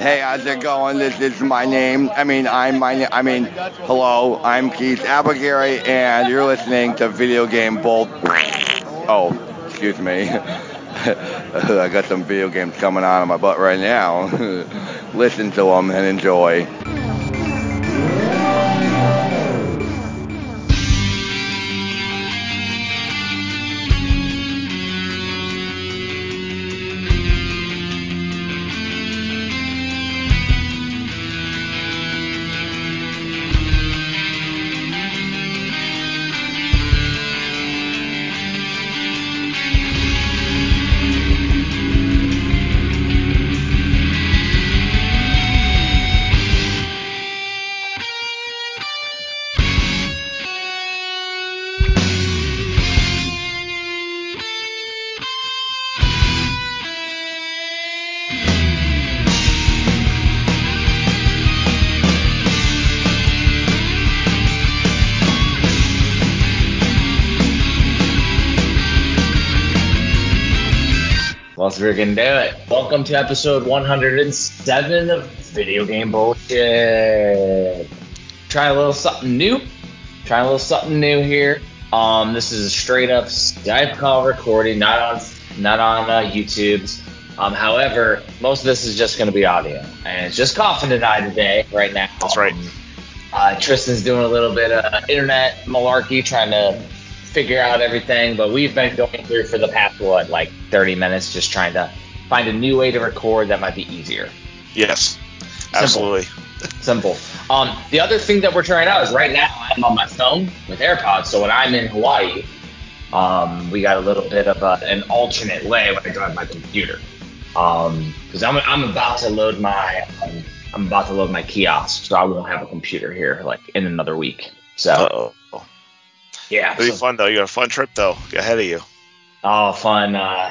Hey, how's it going? This is my name. Hello, I'm Keith Abagary, and you're listening to Video Game Bolt. Oh, excuse me. I got some video games coming out of my butt right now. Listen to them and enjoy. Let's freaking do it. Welcome to episode 107 of Video Game Bullshit. Trying a little something new. Here. This is a straight up Skype call recording, not on YouTube's. However, most of this is just going to be audio, and it's just Coffin and I today, right now. That's right. Tristan's doing a little bit of internet malarkey, trying to figure out everything, but we've been going through for the past 30 minutes, just trying to find a new way to record that might be easier. Yes, absolutely. Simple. The other thing that we're trying out is right now I'm on my phone with AirPods, so when I'm in Hawaii, we got a little bit of an alternate way when I don't have my computer, because I'm about to load my kiosk, so I won't have a computer here in another week. So. Yeah, it'll be fun though. You got a fun trip though ahead of you. Oh, fun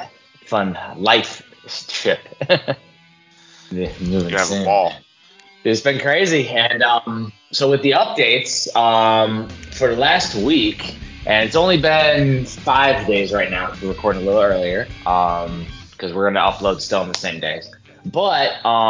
life trip. You're gonna have a ball. It's been crazy, and so with the updates for the last week, and it's only been 5 days right now. We're recording a little earlier because we're gonna upload still on the same days. But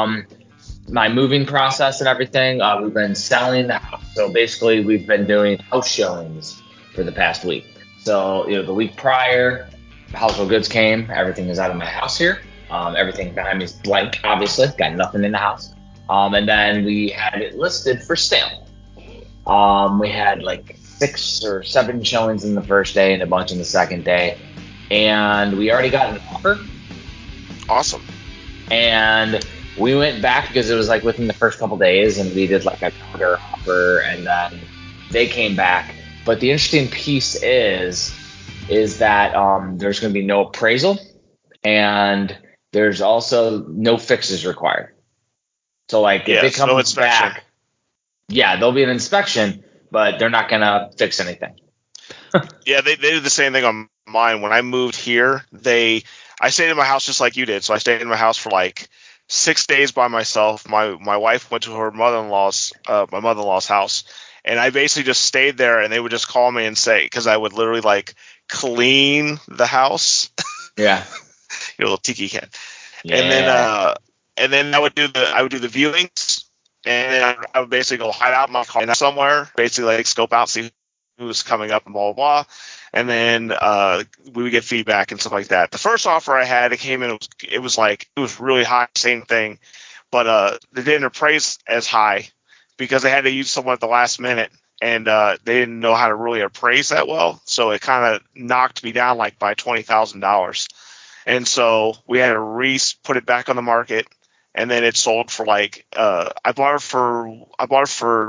my moving process and everything, we've been selling the house. So basically, we've been doing house showings for the past week. So, the week prior, household goods came. Everything is out of my house here. Everything behind me is blank, obviously. Got nothing in the house. And then we had it listed for sale. We had 6 or 7 showings in the first day and a bunch in the second day. And we already got an offer. Awesome. And we went back because it was within the first couple days, and we did a counter offer, and then they came back. But the interesting piece is that there's going to be no appraisal, and there's also no fixes required. So if it comes no inspection. back, there'll be an inspection, but they're not going to fix anything. Yeah, they did the same thing on mine. When I moved here, I stayed in my house just like you did. So I stayed in my house for 6 days by myself. My wife went to her my mother-in-law's house. And I basically just stayed there, and they would just call me and say, because I would literally clean the house. Yeah. Your little tiki cat. Yeah. And then I would do the viewings, and then I would basically go hide out in my car somewhere, basically scope out, see who's coming up and blah, blah, blah. And then we would get feedback and stuff like that. The first offer I had, it came in, it was really high, same thing, but they didn't appraise as high, because they had to use someone at the last minute, and they didn't know how to really appraise that well. So it kind of knocked me down by $20,000. And so we had to put it back on the market, and then it sold for I bought it for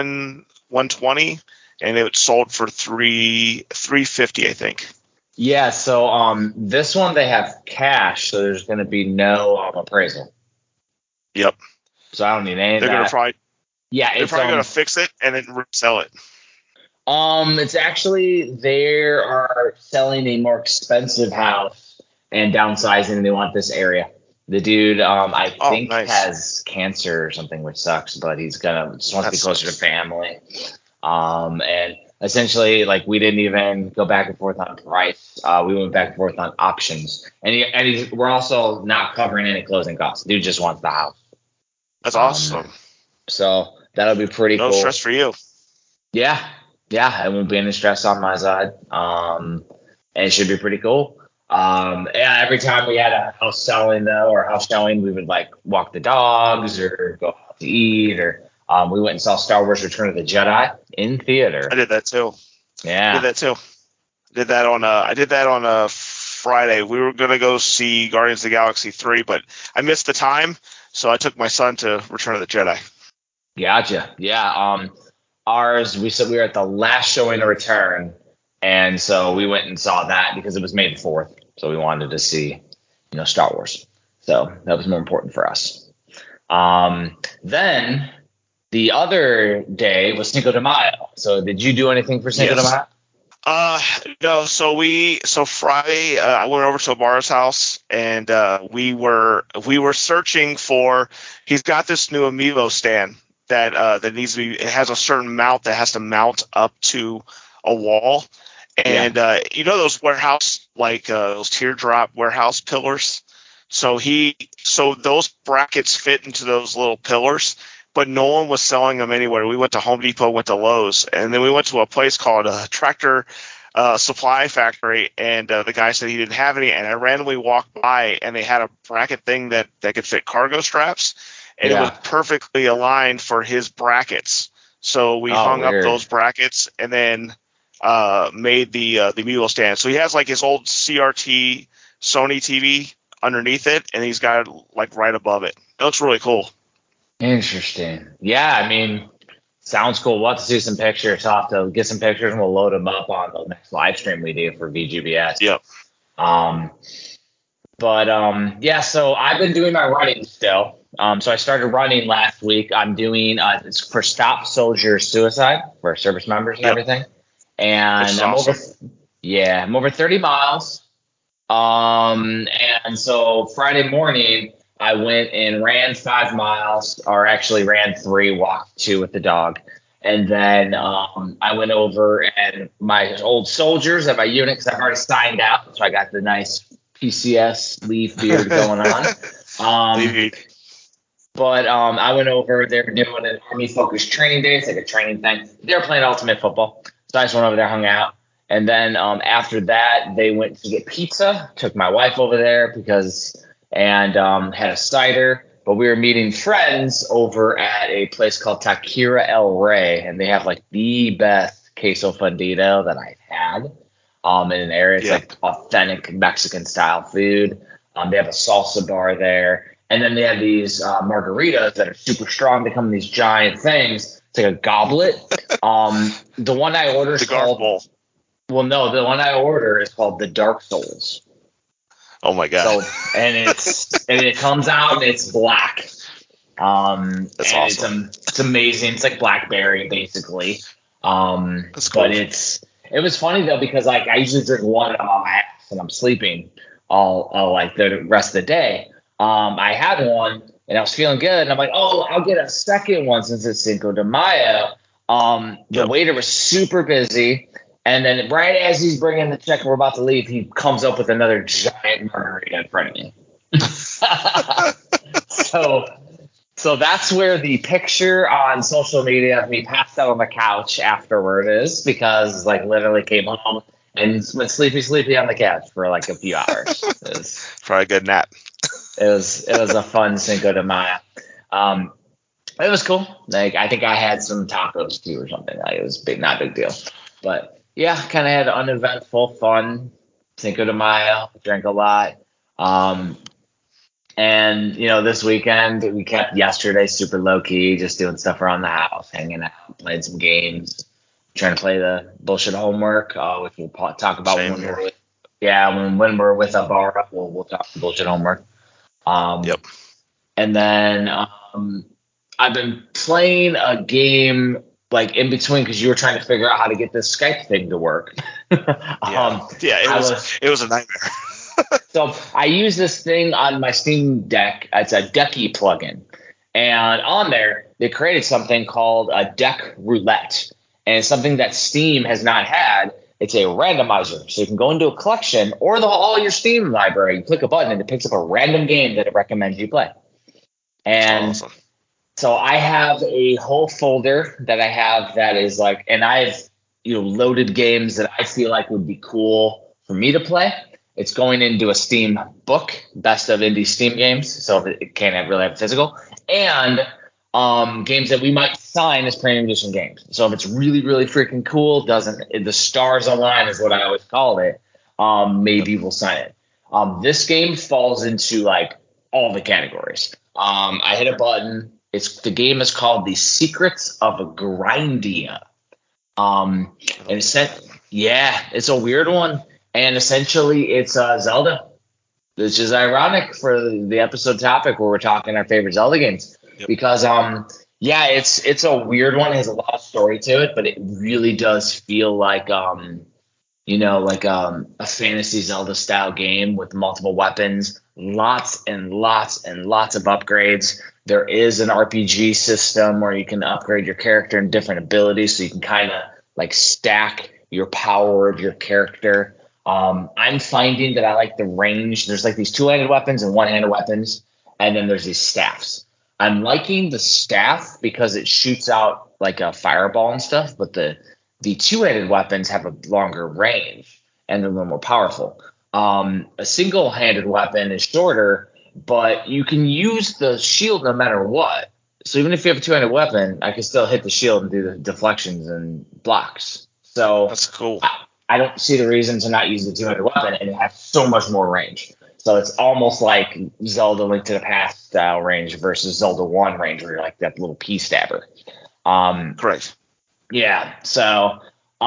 120, and it sold for 350, I think. Yeah, so this one they have cash, so there's going to be no appraisal. Yep. So I don't need any of that. They're going to probably they're probably going to fix it and then resell it. It's actually they are selling a more expensive house and downsizing, and they want this area. The dude, I think, nice. has cancer or something, which sucks, but he's just wants to be closer to family. And essentially, we didn't even go back and forth on price. We went back and forth on options, and we're also not covering any closing costs. Dude just wants the house. That's awesome. So that'll be pretty No cool. stress for you. Yeah, it won't be any stress on my side. And it should be pretty cool. Yeah, every time we had a house selling though, or house showing, we would like walk the dogs or go out to eat, or we went and saw Star Wars: Return of the Jedi in theater. I did that too. Yeah, I did that on a Friday. We were gonna go see Guardians of the Galaxy 3, but I missed the time, so I took my son to Return of the Jedi. Gotcha. Yeah. Ours, we said we were at the last showing of Return, and so we went and saw that because it was May the 4th. So we wanted to see, Star Wars. So that was more important for us. Then the other day was Cinco de Mayo. So did you do anything for Cinco de Mayo? No. So Friday, I went over to Amara's house, and we were searching for. He's got this new Amiibo stand that needs to be. It has a certain mount that has to mount up to a wall, and those warehouse those teardrop warehouse pillars. So those brackets fit into those little pillars, but no one was selling them anywhere. We went to Home Depot, went to Lowe's, and then we went to a place called Tractor Supply Factory, and the guy said he didn't have any, and I randomly walked by, and they had a bracket thing that could fit cargo straps, and it was perfectly aligned for his brackets. So we hung up those brackets, and then made the Mule stand. So he has like his old CRT Sony TV underneath it, and he's got it like right above it. It looks really cool. Interesting. Yeah, I mean, sounds cool. We'll have to see some pictures. I'll have to get some pictures and we'll load them up on the next live stream we do for VGBS. Yep. So I've been doing my running still. So I started running last week. I'm doing it's for Stop Soldier Suicide for service members and everything. And I'm over 30 miles. And so Friday morning I went and ran 5 miles, or actually ran 3, walked 2 with the dog. And then I went over, and my old soldiers at my unit, because I've already signed out, so I got the nice PCS leaf beard going on. But I went over, they were doing an Army-focused training day. It's like a training thing. They were playing Ultimate Football. So I just went over there, hung out. And then after that, they went to get pizza. Took my wife over there and had a cider. But we were meeting friends over at a place called Taqueria El Rey, and they have like the best queso fundido that I've had in an area. It's like authentic Mexican style food. They have a salsa bar there, and then they have these margaritas that are super strong. They come in these giant things. It's like a goblet. The one I ordered is called. Well, no, the one I order is called the Dark Souls. Oh my god! So and it comes out and it's black. That's awesome. It's amazing. It's like blackberry basically. That's cool. But it was funny though, because like I usually drink one on my ass and I'm sleeping all like the rest of the day. I had one and I was feeling good, and I'm like, oh, I'll get a second one since it's Cinco de Mayo. The waiter was super busy. And then right as he's bringing the check and we're about to leave, he comes up with another giant margarita in front of me. So that's where the picture on social media of me passed out on the couch afterward is, because like literally came home and went sleepy on the couch for like a few hours. It was probably a good nap. It was a fun Cinco de Mayo. It was cool. Like I think I had some tacos too or something. Like it was not a big deal. But yeah, kind of had an uneventful, fun Cinco de Mayo. Drank a lot. And, this weekend, we kept yesterday super low-key, just doing stuff around the house, hanging out, playing some games, trying to play the bullshit homework, which we'll talk about when we're with Abara. We'll talk bullshit homework. And then I've been playing a game like in between, because you were trying to figure out how to get this Skype thing to work. It was a nightmare. So I use this thing on my Steam Deck. It's a Decky plugin, and on there they created something called a Deck Roulette, and it's something that Steam has not had. It's a randomizer, so you can go into a collection or all your Steam library. You click a button and it picks up a random game that it recommends you play. And awesome. So I have a whole folder that I have that is like, and I've loaded games that I feel like would be cool for me to play. It's going into a Steam book, best of indie Steam games, so it can't really have physical, and games that we might sign as premium edition games. So if it's really, really freaking cool, the stars align is what I always call it. Maybe we'll sign it. This game falls into like all the categories. I hit a button. The game is called The Secrets of Grindia. And it's a weird one. And essentially it's Zelda, which is ironic for the episode topic where we're talking our favorite Zelda games. Yep. Because it's a weird one. It has a lot of story to it, but it really does feel like a fantasy Zelda style game with multiple weapons, lots and lots and lots of upgrades. There is an RPG system where you can upgrade your character and different abilities, so you can kind of like stack your power of your character. I'm finding that I like the range. There's like these two-handed weapons and one-handed weapons, and then there's these staffs. I'm liking the staff because it shoots out like a fireball and stuff, but the two-handed weapons have a longer range and they're a little more powerful. A single-handed weapon is shorter, but you can use the shield no matter what. So even if you have a two-handed weapon, I can still hit the shield and do the deflections and blocks. So that's cool. I don't see the reason to not use the two-handed weapon, and it has so much more range. So it's almost like Zelda Link to the Past style range versus Zelda 1 range, where you're like that little pea stabber. Correct. Yeah. So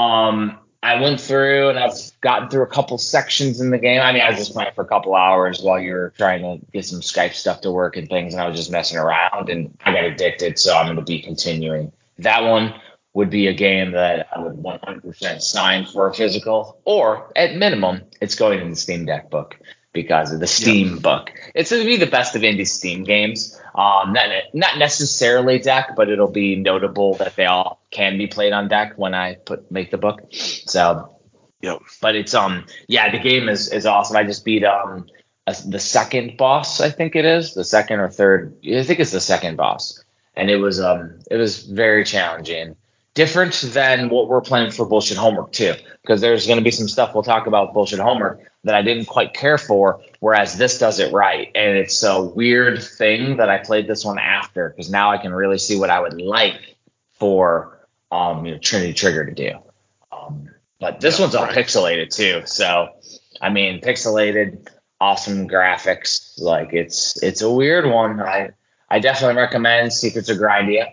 I went through and I've gotten through a couple sections in the game. I mean, I was just playing for a couple hours while you were trying to get some Skype stuff to work and things, and I was just messing around and I got addicted. So I'm going to be continuing. That one would be a game that I would 100% sign for a physical, or at minimum, it's going in the Steam Deck book because of the Steam book. It's going to be the best of indie Steam games. Not necessarily deck, but it'll be notable that they all can be played on deck when I make the book. So, but it's the game is awesome. I just beat the second boss. I think it is the second or third. I think it's the second boss, and it was very challenging. Different than what we're playing for Bullshit Homework too, because there's going to be some stuff we'll talk about with Bullshit Homework that I didn't quite care for, whereas this does it right. And it's a weird thing that I played this one after, because now I can really see what I would like for Trinity Trigger to do. But this one's all pixelated too, so I mean, pixelated, awesome graphics. Like it's a weird one. I definitely recommend Secrets of Grindia.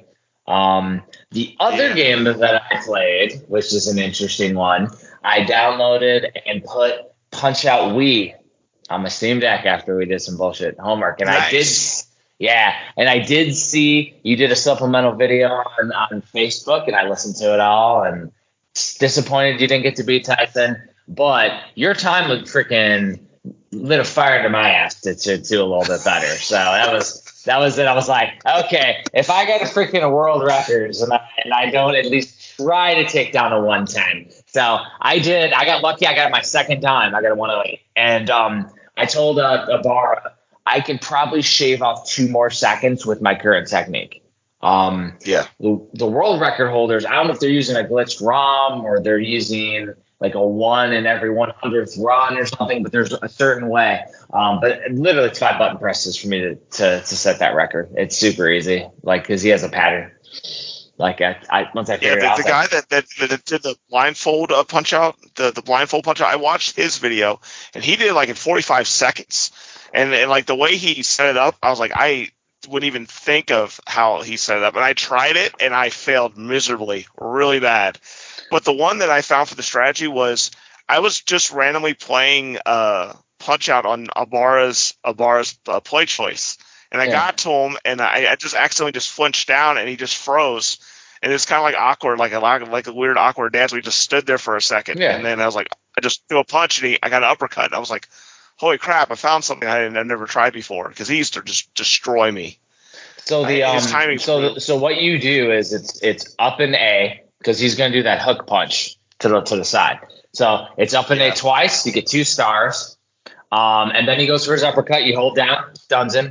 The other game that I played, which is an interesting one, I downloaded and put Punch Out Wii on my Steam Deck after we did some Bullshit Homework. And nice. I did see you did a supplemental video on Facebook, and I listened to it all, and disappointed you didn't get to beat Tyson, but your time would freaking lit a fire to my ass to do a little bit better. So that was it. I was like, okay, if I get a freaking world records and I don't at least try to take down a 110. So I did. I got lucky. I got it my second time. I got a 108. And I told Ibarra I can probably shave off 2 more seconds with my current technique. The world record holders, I don't know if they're using a glitched ROM or they're using like a 1 in every 100th run or something, but there's a certain way. But literally it's 5 button presses for me to set that record. It's super easy, like, because he has a pattern. Like once I figured it out. The guy that did the blindfold punch out, the blindfold punch out, I watched his video and he did it like in 45 seconds. And like the way he set it up, I was like, I wouldn't even think of how he set it up. And I tried it and I failed miserably, really bad. But the one that I found for the strategy was I was just randomly playing Punch Out on Ibarra's play choice. And I got to him and I just accidentally just flinched down and he just froze. And it's kind of like awkward, like a weird awkward dance. We just stood there for a second. Yeah. And then I was like, I just threw a punch and I got an uppercut. And I was like, holy crap, I found something I've never tried before, because he used to just destroy me. So his timing. So what you do is it's up in A, because he's going to do that hook punch to the side. So it's up in A twice. You get 2 stars. And then he goes for his uppercut. You hold down, stuns him.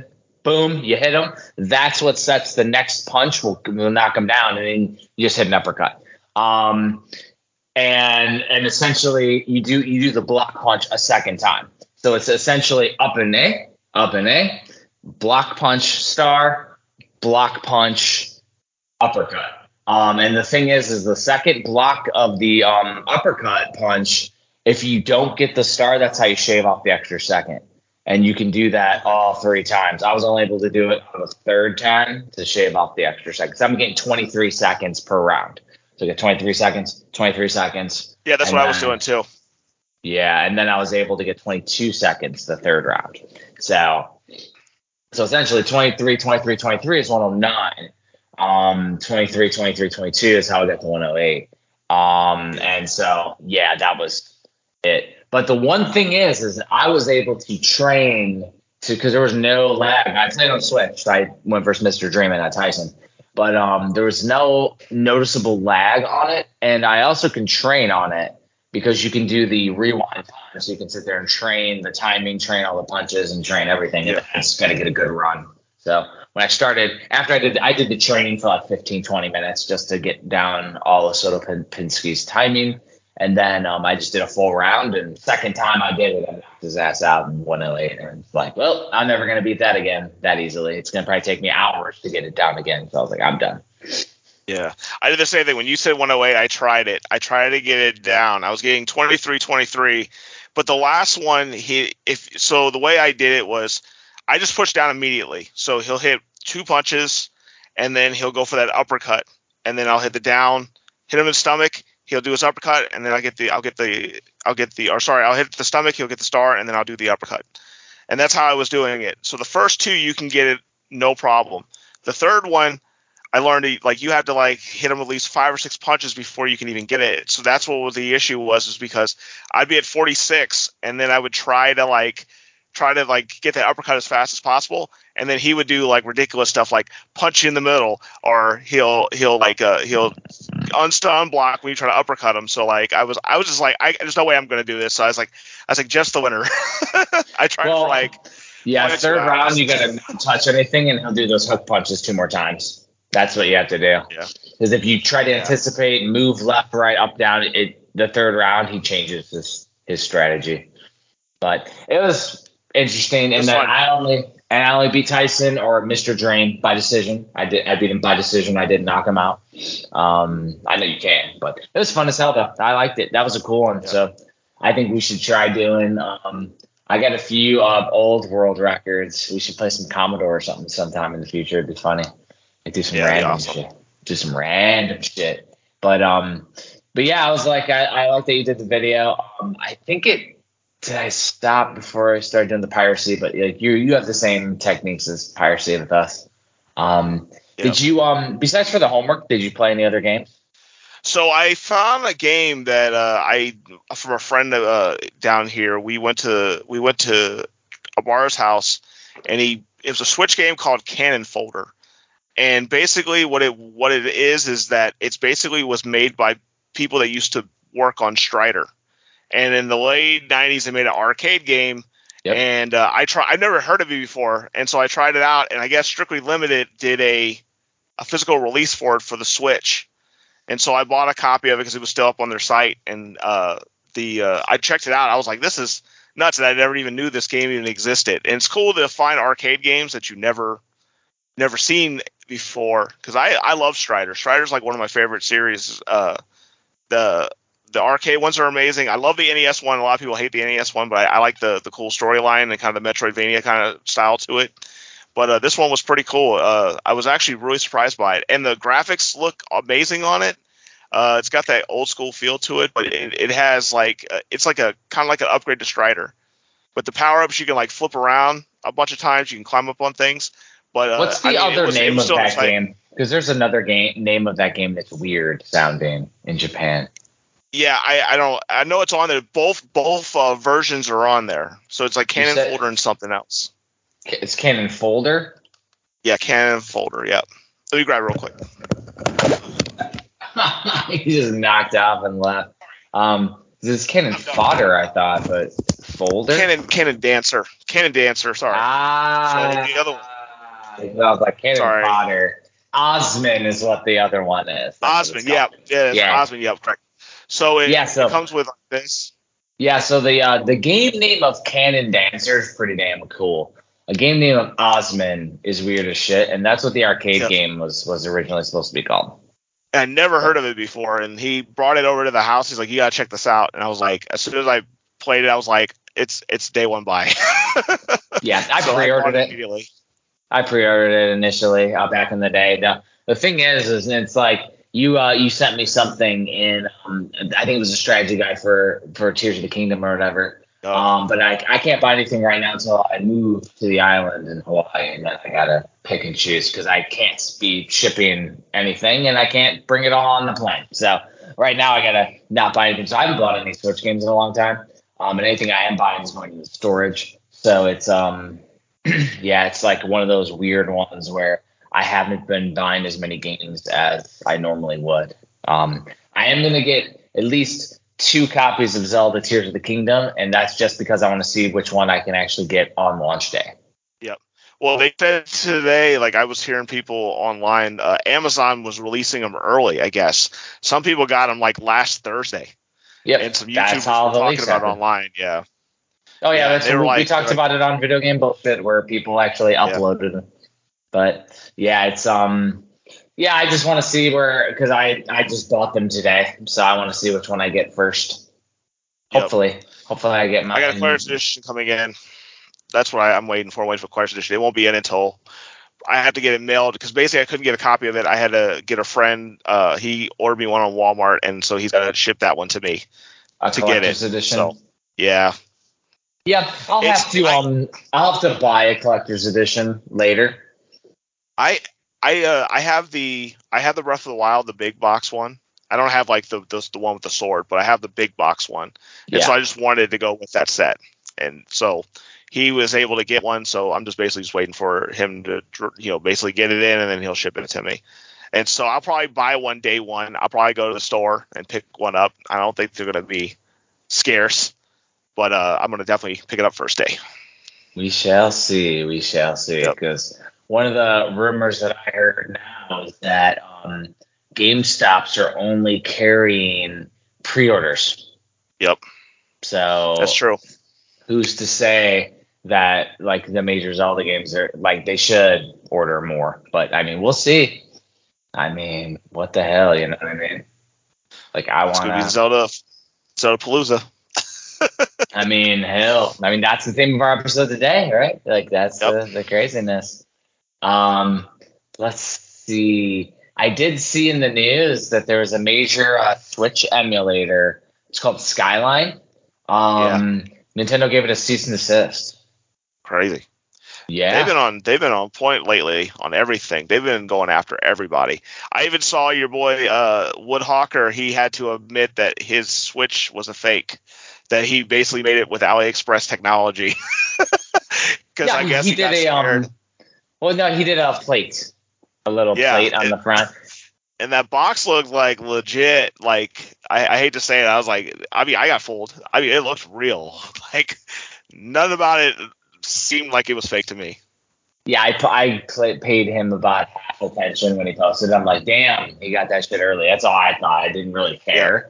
boom, you hit him. That's what sets the next punch. Will knock him down, and then you just hit an uppercut. And essentially you do the block punch a second time. So it's essentially up and A, block punch star, block punch uppercut. And the thing is the second block of the uppercut punch, if you don't get the star, that's how you shave off the extra second. And you can do that all 3 times. I was only able to do it on the 3rd time to shave off the extra seconds. I'm getting 23 seconds per round. So I get 23 seconds. Yeah, that's what I was doing too. Yeah, and then I was able to get 22 seconds the 3rd round. So essentially 23 is 109. 23 22 is how I got to 108. And so yeah, that was it. But the one thing is I was able to train because there was no lag. I played on Switch. I went versus Mr. Dream and Tyson. But there was no noticeable lag on it. And I also can train on it because you can do the rewind time. So you can sit there and train the timing, train all the punches, and train everything. Yeah. And it's got to get a good run. So when I started, after I did the training for like 15, 20 minutes just to get down all of Soto Pinsky's timing. And then I just did a full round, and second time I did it, I knocked his ass out in 108. And it's like, well, I'm never going to beat that again that easily. It's going to probably take me hours to get it down again. So I was like, I'm done. Yeah, I did the same thing. When you said 108, I tried it. I tried to get it down. I was getting 23, but the last one, the way I did it was I just pushed down immediately. So he'll hit 2 punches, and then he'll go for that uppercut, and then I'll hit the down, hit him in the stomach. He'll do his uppercut, and then I'll hit the stomach. He'll get the star, and then I'll do the uppercut. And that's how I was doing it. So the first 2, you can get it no problem. The third one, I learned you have to hit him at least 5 or 6 punches before you can even get it. So that's what the issue was because I'd be at 46, and then I would try to get that uppercut as fast as possible, and then he would do ridiculous stuff like punch you in the middle, or he'll unstun block when you try to uppercut him. So I was just there's no way I'm going to do this. So I was like just the winner. I tried for third round you got to not touch anything, and he'll do those hook punches 2 more times. That's what you have to do. Yeah. Because if you try to anticipate, move left, right, up, down, the third round he changes his strategy. But it was interesting, and then I only beat Tyson or Mr. Dream by decision. I beat him by decision. I didn't knock him out. I know you can, but it was fun as hell though. I liked it. That was a cool one. Yeah. So I think we should try doing. I got a few old world records. We should play some Commodore or something sometime in the future. It'd be funny. Do some random shit. Do some random shit. But yeah, I was like, I like that you did the video. I think did I stop before I started doing the piracy? But you have the same techniques as piracy with us. Did you besides for the homework, did you play any other games? So I found a game that from a friend down here. We went to Amar's house, and it was a Switch game called Cannon Folder. And basically what it is that it's basically was made by people that used to work on Strider. And in the late 90s, they made an arcade game. Yep. And I've never heard of it before. And so I tried it out, and I guess Strictly Limited did a physical release for it for the Switch. And so I bought a copy of it because it was still up on their site. And I checked it out. I was like, this is nuts. And I never even knew this game even existed. And it's cool to find arcade games that you never seen before, because I love Strider. Strider's one of my favorite series. The arcade ones are amazing. I love the NES one. A lot of people hate the NES one, but I like the cool storyline and kind of the Metroidvania kind of style to it. But this one was pretty cool. I was actually really surprised by it, and the graphics look amazing on it. It's got that old school feel to it, but it has it's like a kind of like an upgrade to Strider. But the power ups, you can flip around a bunch of times. You can climb up on things. But what's the other name of that game? Because there's another name of that game that's weird sounding in Japan. Yeah, I know it's on there. Both versions are on there. So it's Cannon Folder and something else. It's Cannon Folder? Yeah, Cannon Folder, yeah. Let me grab it real quick. He just knocked off and left. This is Cannon Fodder, I thought, but Folder? Cannon Dancer. Cannon Dancer, sorry. Ah. So the other one. I was like, Cannon Sorry. Fodder. Osman is what the other one is. That's what Osman, it's yeah, called. it's Osman, yeah, correct. So it comes with this. Yeah, so the game name of Cannon Dancer is pretty damn cool. A game name of Osman is weird as shit, and that's what the arcade game was originally supposed to be called. I never heard of it before, and he brought it over to the house. He's like, "You gotta check this out," and I was like, as soon as I played it, I was like, "It's day one buy." Yeah, I pre-ordered it immediately. I pre-ordered it initially back in the day. The thing is it's like you sent me something in I think it was a strategy guide for Tears of the Kingdom or whatever. But I can't buy anything right now until I move to the island in Hawaii, and then I gotta pick and choose because I can't be shipping anything and I can't bring it all on the plane. So right now I gotta not buy anything. So I haven't bought any Switch games in a long time. And anything I am buying is going to the storage. So it's yeah, it's like one of those weird ones where I haven't been buying as many games as I normally would. I am going to get at least 2 copies of Zelda Tears of the Kingdom, and that's just because I want to see which one I can actually get on launch day. Yep. Well, they said today, like I was hearing people online, Amazon was releasing them early, I guess. Some people got them like last Thursday. Yep. And some YouTubers were talking about it online, yeah. Oh, yeah, that's we talked about it on Video Game Bullshit where people actually uploaded them. But yeah, it's yeah, I just want to see because I just bought them today, so I want to see which one I get first. Hopefully I get mine. I got a Collector's Edition coming in. That's what I'm waiting for. Waiting for Collector's Edition. It won't be in until I have to get it mailed because basically I couldn't get a copy of it. I had to get a friend. He ordered me one on Walmart, and so he's got to ship that one to me to get it. Edition. So yeah. Yeah, I'll have to buy a Collector's Edition later. I have the Breath of the Wild, the big box one. I don't have like the one with the sword, but I have the big box one. And so I just wanted to go with that set. And so he was able to get one, so I'm just basically waiting for him to basically get it in, and then he'll ship it to me. And so I'll probably buy one day one. I'll probably go to the store and pick one up. I don't think they're going to be scarce, but I'm going to definitely pick it up first day. We shall see. Because one of the rumors that I heard now is that GameStops are only carrying pre-orders. Yep. So that's true. Who's to say that like the major Zelda games are like they should order more? But I mean, we'll see. I mean, what the hell, you know what I mean? Like I want to Zelda Palooza. I mean, hell. I mean, that's the theme of our episode today, right? Like that's the craziness. Let's see. I did see in the news that there was a major Switch emulator. It's called Skyline. Nintendo gave it a cease and desist. Crazy. Yeah. They've been on point lately on everything. They've been going after everybody. I even saw your boy Woodhawker. He had to admit that his Switch was a fake. That he basically made it with AliExpress technology. Because I guess he did scared. He did a plate, a little plate on the front. And that box looked like legit. Like I hate to say it, I was like, I mean, I got fooled. I mean, it looked real. Like none about it seemed like it was fake to me. Yeah, I paid him about half attention when he posted it. I'm like, damn, he got that shit early. That's all I thought. I didn't really care.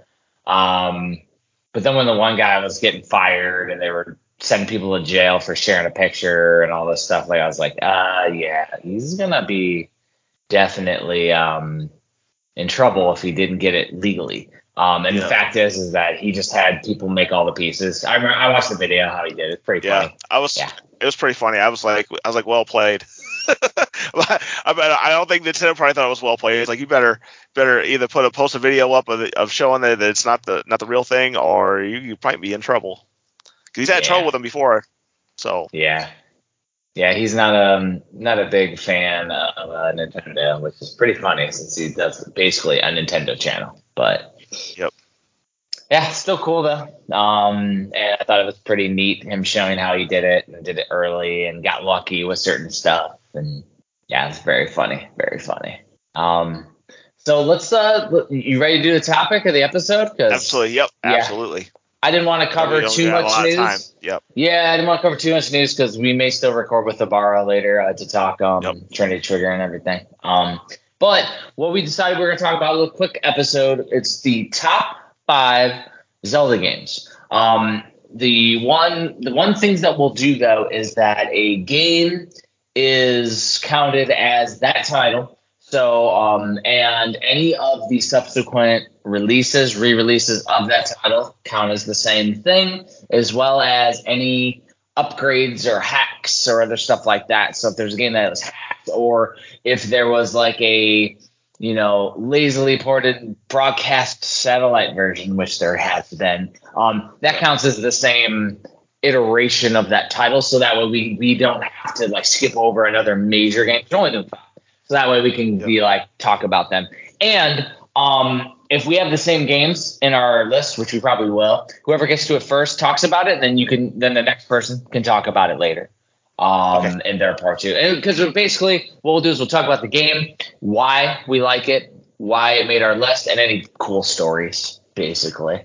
But then when the one guy was getting fired and they were sending people to jail for sharing a picture and all this stuff, like I was like, yeah, he's gonna be definitely in trouble if he didn't get it legally. And the fact is that he just had people make all the pieces. I watched the video how he did it. It's pretty funny. It was pretty funny. I was like, well played. I don't think Nintendo probably thought it was well played. It's like you better either post a video up of showing that it's not the real thing, or you might be in trouble. Because he's had trouble with them before. So yeah, he's not a big fan of Nintendo, which is pretty funny since he does basically a Nintendo channel. But yeah, it's still cool though. And I thought it was pretty neat him showing how he did it and did it early and got lucky with certain stuff. And yeah, it's very funny, very funny. So let's you ready to do the topic of the episode? Absolutely, absolutely. I didn't want to cover too much news. Yep. Yeah, I didn't want to cover too much news because we may still record with Ibarra later to talk Trinity Trigger and everything. But what we decided we were going to talk about, a little quick episode. It's the top 5 Zelda games. The one things that we'll do though is that a game is counted as that title. So and any of the subsequent re-releases of that title count as the same thing, as well as any upgrades or hacks or other stuff like that. So if there's a game that was hacked, or if there was like a lazily ported broadcast satellite version, which there has been, that counts as the same iteration of that title. So that way we don't have to like skip over another major game. It's only the 5. So that way we can be like talk about them. And if we have the same games in our list, which we probably will, whoever gets to it first talks about it, and then the next person can talk about it later. In their part 2. And because basically what we'll do is we'll talk about the game, why we like it, why it made our list, and any cool stories, basically.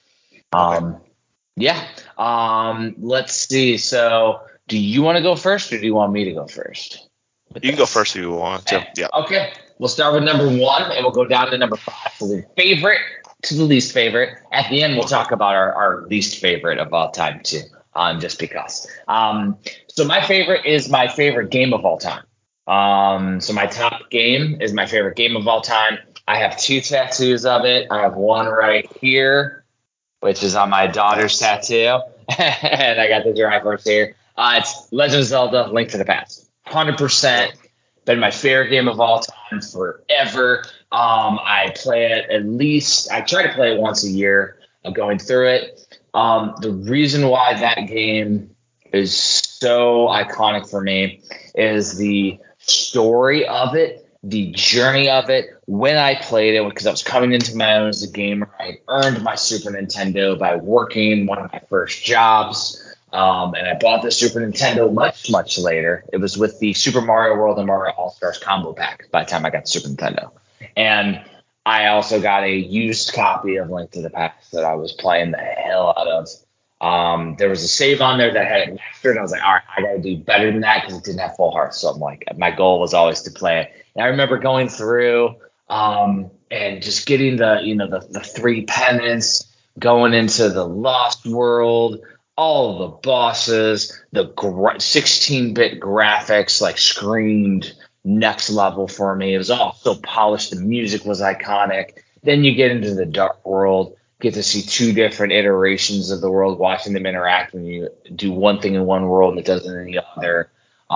Let's see. So do you want to go first, or do you want me to go first? You can go first if you want to. Yeah. Okay. We'll start with number 1, and we'll go down to number 5. So the favorite to the least favorite. At the end, we'll talk about our least favorite of all time, too, just because. So my favorite is my favorite game of all time. So my top game is my favorite game of all time. I have 2 tattoos of it. I have one right here, which is on my daughter's tattoo. And I got the Dry Force here. It's Legend of Zelda: Link to the Past. 100% been my favorite game of all time forever. I play it I try to play it once a year. I'm going through it. The reason why that game is so iconic for me is the story of it, the journey of it. When I played it, because I was coming into my own as a gamer, I earned my Super Nintendo by working one of my first jobs. And I bought the Super Nintendo much, much later. It was with the Super Mario World and Mario All-Stars combo pack by the time I got the Super Nintendo. And I also got a used copy of Link to the Past that I was playing the hell out of. There was a save on there that had it mastered, and I was like, all right, I got to do better than that because it didn't have full hearts. So I'm like, my goal was always to play it. And I remember going through and just getting the 3 penance, going into the Lost World, all the bosses, the 16-bit graphics like screamed next level for me. It was all so polished. The music was iconic. Then you get into the Dark World, get to see 2 different iterations of the world, watching them interact when you do one thing in one world and it doesn't in the other.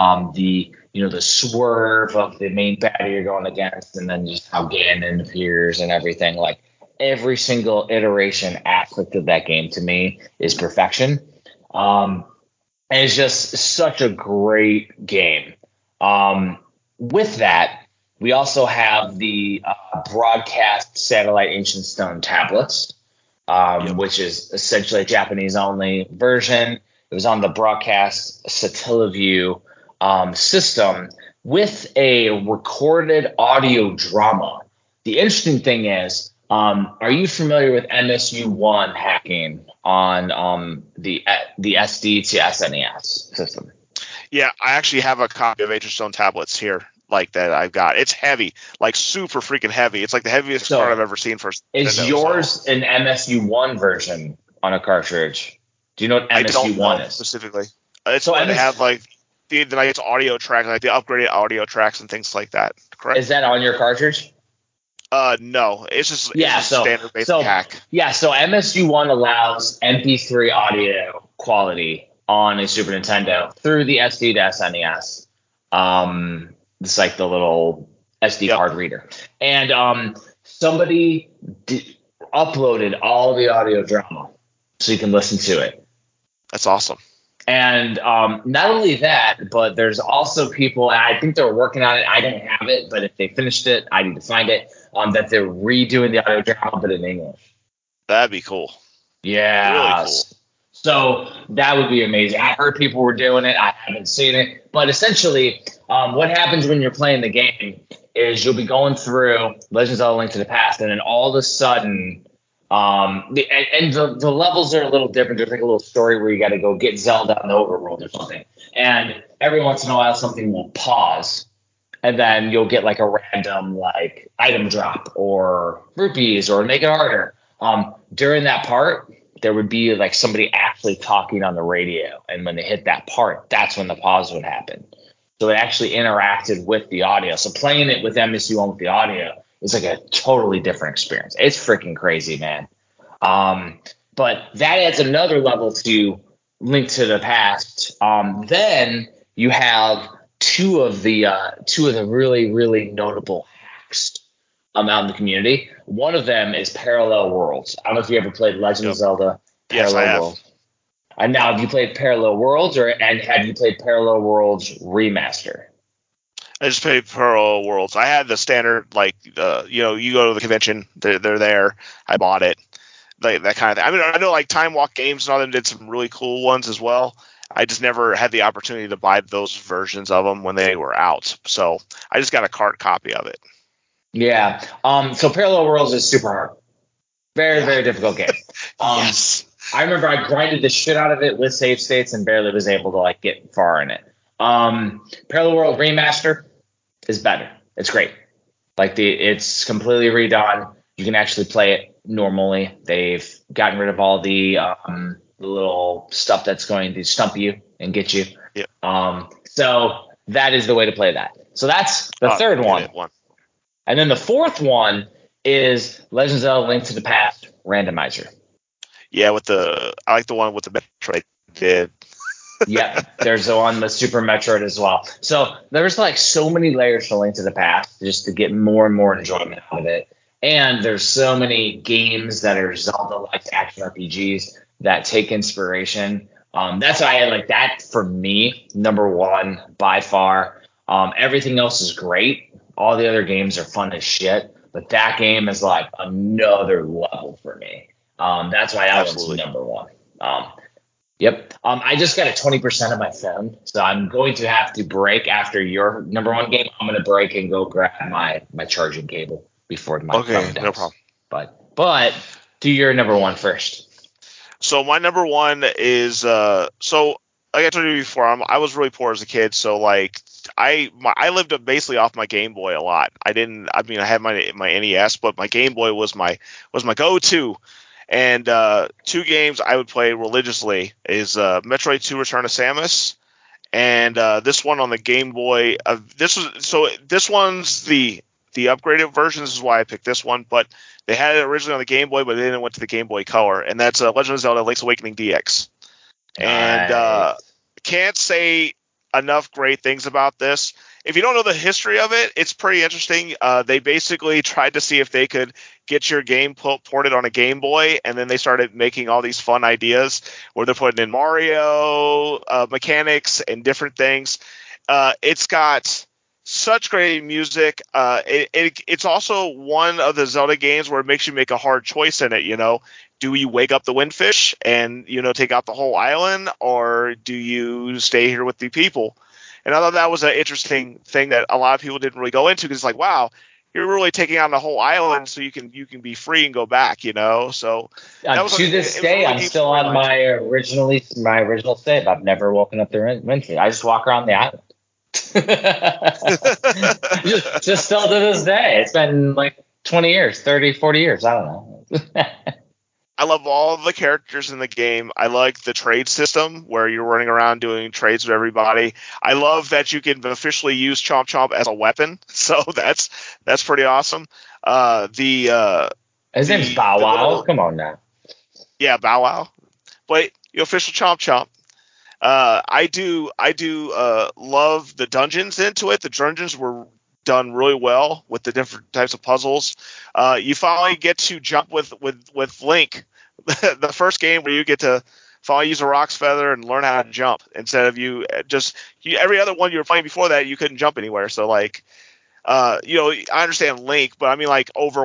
The swerve of the main baddie you're going against, and then just how Ganon appears and everything. Like every single iteration aspect of that game to me is perfection. And it's just such a great game. With that, we also have the broadcast satellite ancient stone tablets, which is essentially a Japanese only version. It was on the broadcast Satellaview system with a recorded audio drama. The interesting thing is, are you familiar with MSU1 hacking on the SD to SNES system? Yeah, I actually have a copy of Ancient Stone tablets here, like that I've got. It's heavy, like super freaking heavy. It's like the heaviest card I've ever seen for. Is Nintendo, yours an MSU1 version on a cartridge? Do you know what MSU1 is specifically? It's what they have like the nice audio tracks, like the upgraded audio tracks and things like that. Correct? Is that on your cartridge? No, it's just standard basic hack. Yeah, so MSU1 allows MP3 audio quality on a Super Nintendo through the SD to SNES. It's like the little SD card reader. And somebody uploaded all the audio drama so you can listen to it. That's awesome. And not only that, but there's also people, and I think they're working on it. I don't have it, but if they finished it, I need to find it, that they're redoing the audio drama, but in English. That'd be cool. Yeah. Really cool. So that would be amazing. I heard people were doing it. I haven't seen it. But essentially, what happens when you're playing the game is you'll be going through Legends of Zelda: Link to the Past, and then all of a sudden, The levels are a little different. There's like a little story where you got to go get Zelda in the overworld or something. And every once in a while, something will pause, and then you'll get like a random like item drop or rupees or make it harder. During that part, there would be like somebody actually talking on the radio, and when they hit that part, that's when the pause would happen. So it actually interacted with the audio. So playing it with MSU1 with the audio is like a totally different experience. It's freaking crazy, man. But that adds another level to Link to the Past. Then you have two of the really really notable hacks out in the community. One of them is Parallel Worlds. I don't know if you ever played Legend of Zelda Yes, I Parallel have. Worlds. And now, have you played Parallel Worlds, and have you played Parallel Worlds Remaster? I just played Pearl Worlds. I had the standard, like, you go to the convention, they're there. I bought it, like that kind of thing. I mean, I know like Time Walk Games and all them did some really cool ones as well. I just never had the opportunity to buy those versions of them when they were out. So I just got a cart copy of it. Yeah. So Parallel Worlds is super hard. Very, very difficult game. Yes. I remember I grinded the shit out of it with save states and barely was able to like get far in it. Parallel World Remaster is better. It's great. Like it's completely redone. You can actually play it normally. They've gotten rid of all the little stuff that's going to stump you and get you. Yep. So that is the way to play that. So that's the third one. And then the fourth one is Legend of Zelda: Link to the Past Randomizer. Yeah, I like the one with the Metroid did. Yeah, there's the one with Super Metroid as well. So there's like so many layers to Link to the Past just to get more and more enjoyment out of it. And there's so many games that are Zelda-like action RPGs that take inspiration. That's why I like that for me, number one by far. Everything else is great. All the other games are fun as shit, but that game is like another level for me. That's why that one's number one. Yep. I just got a 20% of my phone, so I'm going to have to break after your number one game. I'm going to break and go grab my charging cable before my phone dies. No problem. But do your number one first. So my number one is like I told you before, I was really poor as a kid, so like I lived basically off my Game Boy a lot. I had my NES, but my Game Boy was my go-to. And two games I would play religiously is Metroid 2: Return of Samus, and this one on the Game Boy. This one's the upgraded version. This is why I picked this one, but they had it originally on the Game Boy, but then it went to the Game Boy Color, and that's Legend of Zelda: Link's Awakening DX. And can't say enough great things about this. If you don't know the history of it, it's pretty interesting. They basically tried to see if they could get your game ported on a Game Boy, and then they started making all these fun ideas where they're putting in Mario mechanics and different things. It's got such great music. It's also one of the Zelda games where it makes you make a hard choice in it. Do you wake up the Windfish and take out the whole island, or do you stay here with the people? And I thought that was an interesting thing that a lot of people didn't really go into, because it's like, wow, you're really taking on the whole island so you can be free and go back, So to this day, I'm still on my original save. I've never woken up the Windfish. I just walk around the island. just still to this day. It's been like 20 years, 30, 40 years. I don't know. I love all of the characters in the game. I like the trade system where you're running around doing trades with everybody. I love that you can officially use Chomp Chomp as a weapon, so that's pretty awesome. His name's Bow Wow. Come on now. Yeah, Bow Wow. But the official Chomp Chomp. I do love the dungeons into it. The dungeons were done really well with the different types of puzzles. You finally get to jump with Link. The first game where you get to finally use a Roc's Feather and learn how to jump instead of every other one you were playing before that you couldn't jump anywhere. So like, I understand Link, but I mean like over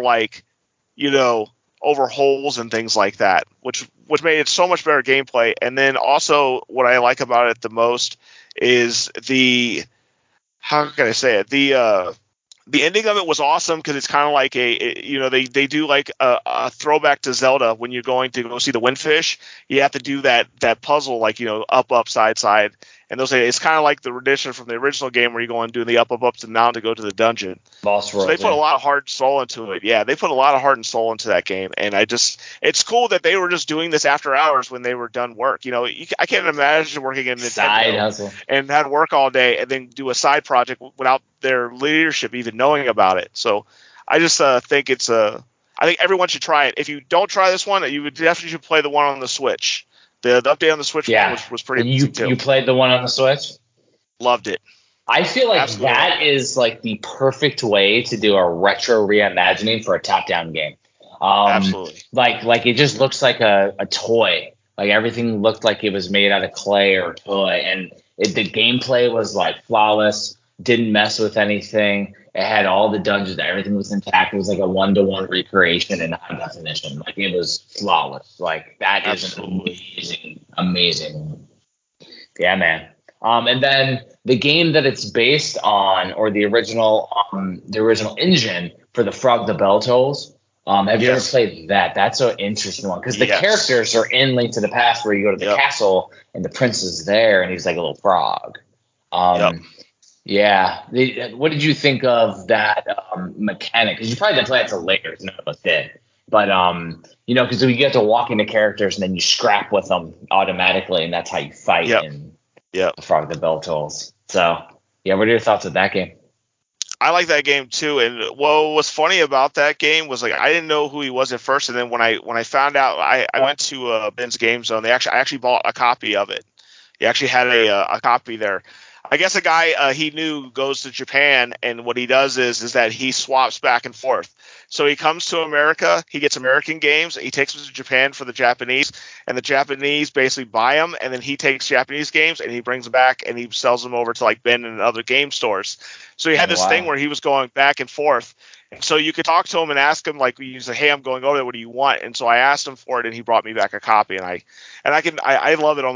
holes and things like that, which made it so much better gameplay. And then also what I like about it the most is how can I say it? The ending of it was awesome because it's kind of like they do like a throwback to Zelda when you're going to go see the Windfish. You have to do that puzzle like up side, and they'll say it's kind of like the rendition from the original game where you go and do the up to the mountain to go to the dungeon. Boss So they put a lot of heart and soul into it. Yeah, they put a lot of heart and soul into that game, and it's cool that they were just doing this after hours when they were done work. I can't imagine working in side Nintendo hustle and had work all day and then do a side project without their leadership even knowing about it. So I just think I think everyone should try it. If you don't try this one, you would definitely should play the one on the Switch. The update on the Switch was pretty amazing too. You played the one on the Switch? Loved it. I feel like Absolutely that is like the perfect way to do a retro reimagining for a top-down game. Absolutely. Like it just looks like a toy. Like everything looked like it was made out of clay or toy, and the gameplay was like flawless. Didn't mess with anything. It had all the dungeons. Everything was intact. It was like a 1-to-1 recreation in high definition. Like it was flawless. Like that is an amazing. Yeah, man. And then the game that it's based on, or the original engine for the Frog the Bell Tolls. Have you ever played that? That's an interesting one because the characters are in Link to the Past, where you go to the castle and the prince is there and he's like a little frog. Yeah. What did you think of that mechanic? Because you probably didn't play it until later. None of us did. But because we get to walk into characters and then you scrap with them automatically, and that's how you fight. The Frog the Bell Tolls. So, yeah, what are your thoughts of that game? I like that game too, and what was funny about that game was like I didn't know who he was at first, and then when I found out, I went to Ben's Game Zone. I actually bought a copy of it. He actually had a copy there. I guess a guy he knew goes to Japan, and what he does is that he swaps back and forth. So he comes to America, he gets American games, he takes them to Japan for the Japanese, and the Japanese basically buy them, and then he takes Japanese games and he brings them back and he sells them over to like Ben and other game stores. So he had this thing where he was going back and forth. And so you could talk to him and ask him, like, you say, hey, I'm going over there, what do you want? And so I asked him for it, and he brought me back a copy, and I love it on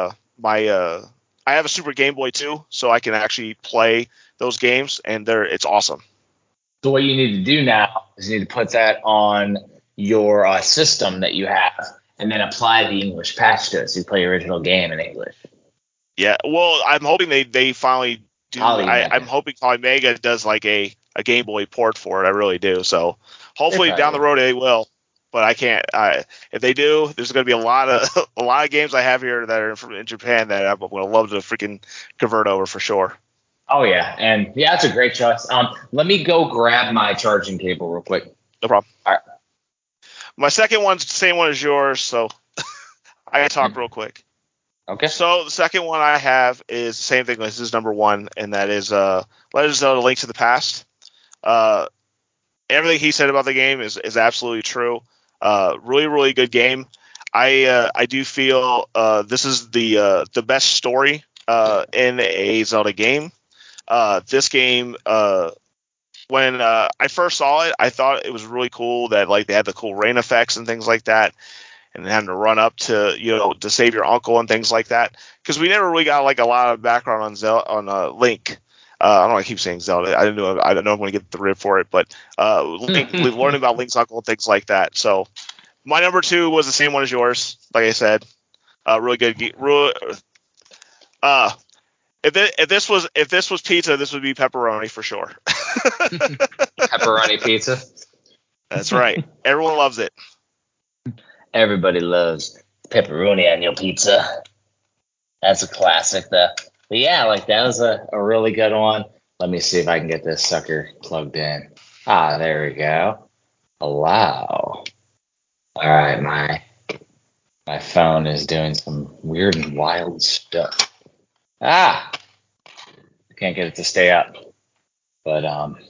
my I have a Super Game Boy too, so I can actually play those games, and it's awesome. So what you need to do now is you need to put that on your system that you have, and then apply the English patch to it, so you play your original game in English. Yeah, well, I'm hoping they finally do. I'm hoping Polymega does like a Game Boy port for it. I really do. So hopefully down the road they will. But I can't. If they do, there's going to be a lot of games I have here that are in Japan that I would love to freaking convert over for sure. Oh yeah, and yeah, that's a great choice. Let me go grab my charging cable real quick. No problem. All right. My second one's the same one as yours, so I gotta talk real quick. Okay. So the second one I have is the same thing. This is number one, and that is Legend of Zelda: Link to the Past. Everything he said about the game is absolutely true. Really, really good game. I do feel this is the best story in a Zelda game. This game, when I first saw it, I thought it was really cool that like they had the cool rain effects and things like that, and having to run up to to save your uncle and things like that. Because we never really got like a lot of background on Link. I don't know. I keep saying Zelda. I don't know I'm going to get the rib for it, but Link, learning about Link's uncle and things like that. So my number two was the same one as yours. Like I said, really good. If this was pizza, this would be pepperoni for sure. Pepperoni pizza. That's right. Everyone loves it. Everybody loves pepperoni on your pizza. That's a classic, though. But yeah, like that was a really good one. Let me see if I can get this sucker plugged in. Ah, there we go. Allow. All right, my phone is doing some weird and wild stuff. I can't get it to stay up. But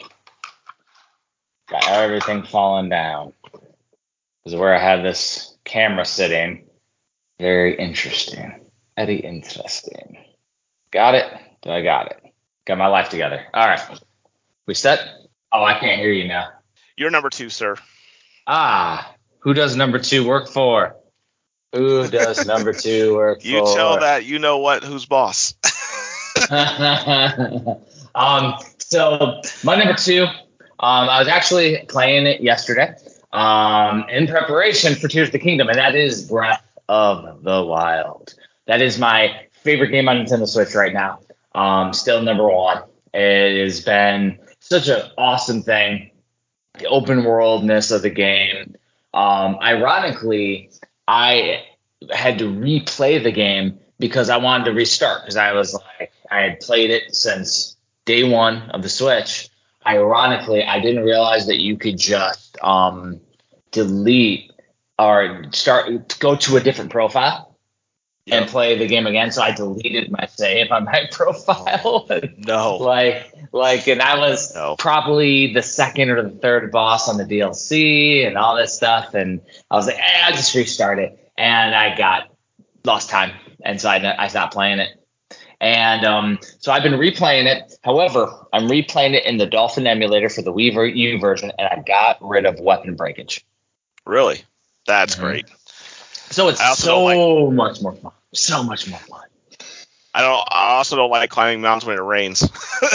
got everything falling down. This is where I have this camera sitting. Very interesting. Very interesting. Got it? I got it. Got my life together. All right. We set? Oh, I can't hear you now. You're number two, sir. Who does number two work for? Who does number two work for? You tell that you know what? Who's boss? So my number two, I was actually playing it yesterday in preparation for Tears of the Kingdom, and that is Breath of the Wild. That is my favorite game on Nintendo Switch right now. Still number one. It has been such an awesome thing. The open worldness of the game. Ironically, I had to replay the game because I wanted to restart because I was like, I had played it since day one of the Switch. Ironically, I didn't realize that you could just delete or go to a different profile and play the game again. So I deleted my save on my profile. No. and I was probably the second or the third boss on the DLC and all this stuff. And I was like, I'll just restart it. And I lost time. And so I stopped playing it. And so I've been replaying it. However, I'm replaying it in the Dolphin emulator for the Wii U version, and I got rid of weapon breakage. Really? That's great. So it's so much more fun. So much more fun. I also don't like climbing mountains when it rains.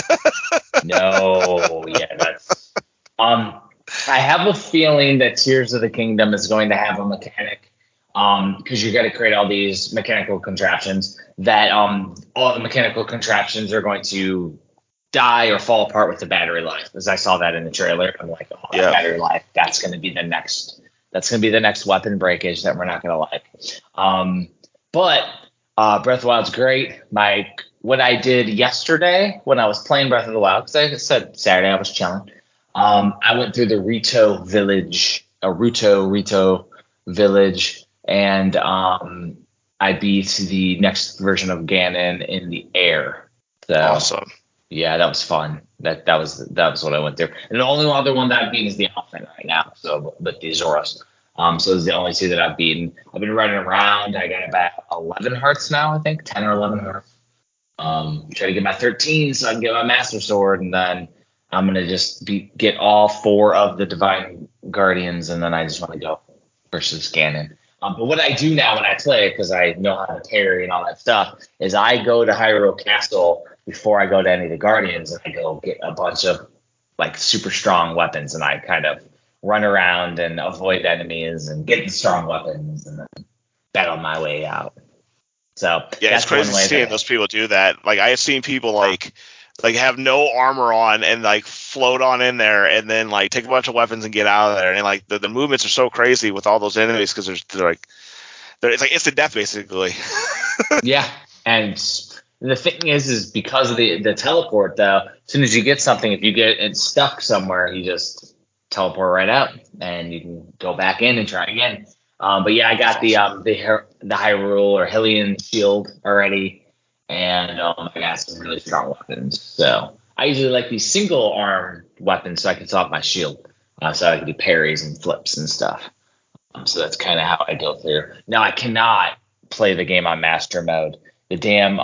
No, yeah, that's. I have a feeling that Tears of the Kingdom is going to have a mechanic, because you got to create all these mechanical contraptions. That all the mechanical contraptions are going to die or fall apart with the battery life. As I saw that in the trailer, I'm like, that battery life. That's going to be the next. That's going to be the next weapon breakage that we're not going to like. But Breath of the Wild's great. What I did yesterday when I was playing Breath of the Wild, because I said Saturday I was chilling, I went through the Rito Village, and I beat the next version of Ganon in the air. So, awesome. Yeah, that was fun. That was what I went through. And the only other one that I've beaten is the elephant right now. So, but the Zoros. So it's the only two that I've beaten. I've been running around. I got about 11 hearts now, I think, 10 or 11 hearts. Try to get my 13 so I can get my Master Sword, and then I'm gonna just get all 4 of the Divine Guardians, and then I just want to go versus Ganon. But what I do now when I play, because I know how to parry and all that stuff, is I go to Hyrule Castle before I go to any of the Guardians, and I go get a bunch of like super strong weapons, and I kind of run around and avoid enemies and get the strong weapons and then battle my way out. So yeah, it's crazy seeing those people do that. Like I have seen people like have no armor on and like float on in there and then like take a bunch of weapons and get out of there. And like the movements are so crazy with all those enemies because it's like instant death basically. Yeah, and the thing is because of the teleport though, as soon as you get something, if you get it stuck somewhere, you just teleport right out and you can go back in and try again. But yeah, I got the Hyrule or Hylian shield already, and I got some really strong weapons. So I usually like these single arm weapons so I can swap my shield, so I can do parries and flips and stuff. So that's kind of how I go through. Now I cannot play the game on master mode. The damn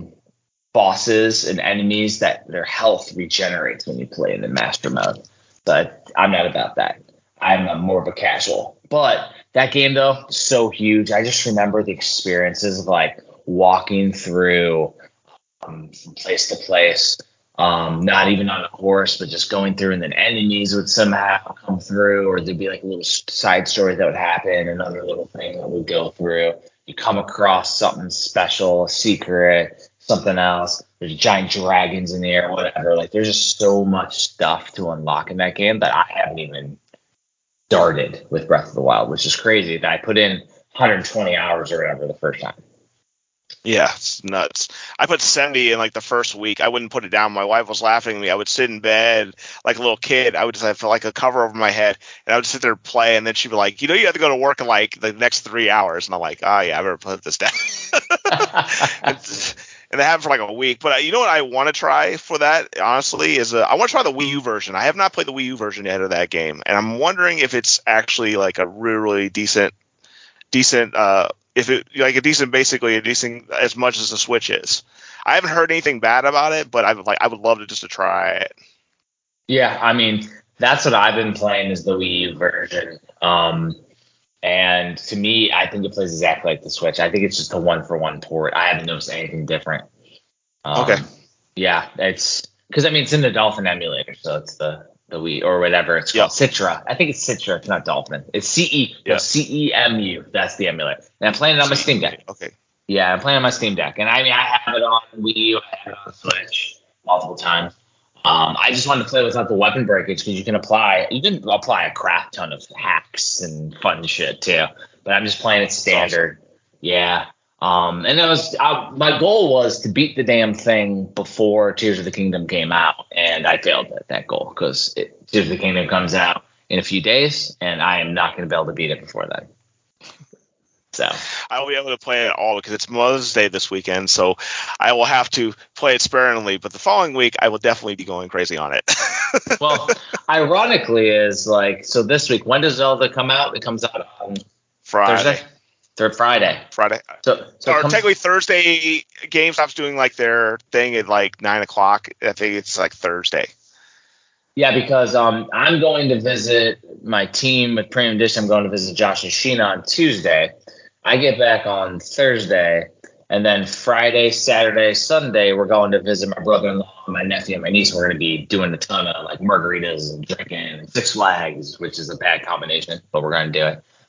bosses and enemies that their health regenerates when you play in the master mode. But I'm not about that. I'm more of a casual. But that game, though, so huge. I just remember the experiences of like walking through from place to place, not even on a horse, but just going through, and then enemies would somehow come through, or there'd be like a little side story that would happen, another little thing that would go through. You come across something special, a secret, something else. There's giant dragons in the air, whatever. Like, there's just so much stuff to unlock in that game that I haven't even started with Breath of the Wild, which is crazy that I put in 120 hours or whatever the first time. Yeah, it's nuts. I put 70 in like the first week. I wouldn't put it down. My wife was laughing at me. I would sit in bed like a little kid. I would just have like a cover over my head, and I would sit there and play. And then she'd be like, you have to go to work in like the next 3 hours. And I'm like, oh yeah, I better put this down. And they have it for like a week. But you know what I want to try for that, honestly, is I want to try the Wii U version. I have not played the Wii U version yet of that game, and I'm wondering if it's actually like a really decent if it like basically a decent as much as the Switch is. I haven't heard anything bad about it, but I would love to try it. Yeah, I mean, that's what I've been playing is the Wii U version. And to me, I think it plays exactly like the Switch. I think it's just a 1-for-1 port. I haven't noticed anything different. Okay. Yeah, it's Because I mean, it's in the Dolphin emulator, so it's the Wii or whatever it's called. Citra. I think it's Citra. It's not Dolphin. It's CEMU. That's the emulator. And I'm playing it on my Steam Deck. Okay. Yeah, I'm playing on my Steam Deck, and I mean, I have it on Wii U. I have it on Switch multiple times. I just wanted to play without the weapon breakage because you can apply a crap ton of hacks and fun shit too. But I'm just playing it standard. Awesome. Yeah. And it was my goal was to beat the damn thing before Tears of the Kingdom came out, and I failed at that goal because Tears of the Kingdom comes out in a few days, and I am not going to be able to beat it before then. So I will be able to play it all because it's Mother's Day this weekend, so I will have to play it sparingly. But the following week, I will definitely be going crazy on it. Well, ironically, is like so. This week, when does Zelda come out? It comes out on Friday. Friday. So technically Thursday. GameStop's doing like their thing at like 9:00. I think it's like Thursday. Yeah, because I'm going to visit my team with Premium Edition. I'm going to visit Josh and Sheena on Tuesday. I get back on Thursday, and then Friday, Saturday, Sunday, we're going to visit my brother-in-law, my nephew, and my niece. We're going to be doing a ton of like margaritas and drinking and Six Flags, which is a bad combination, but we're going to do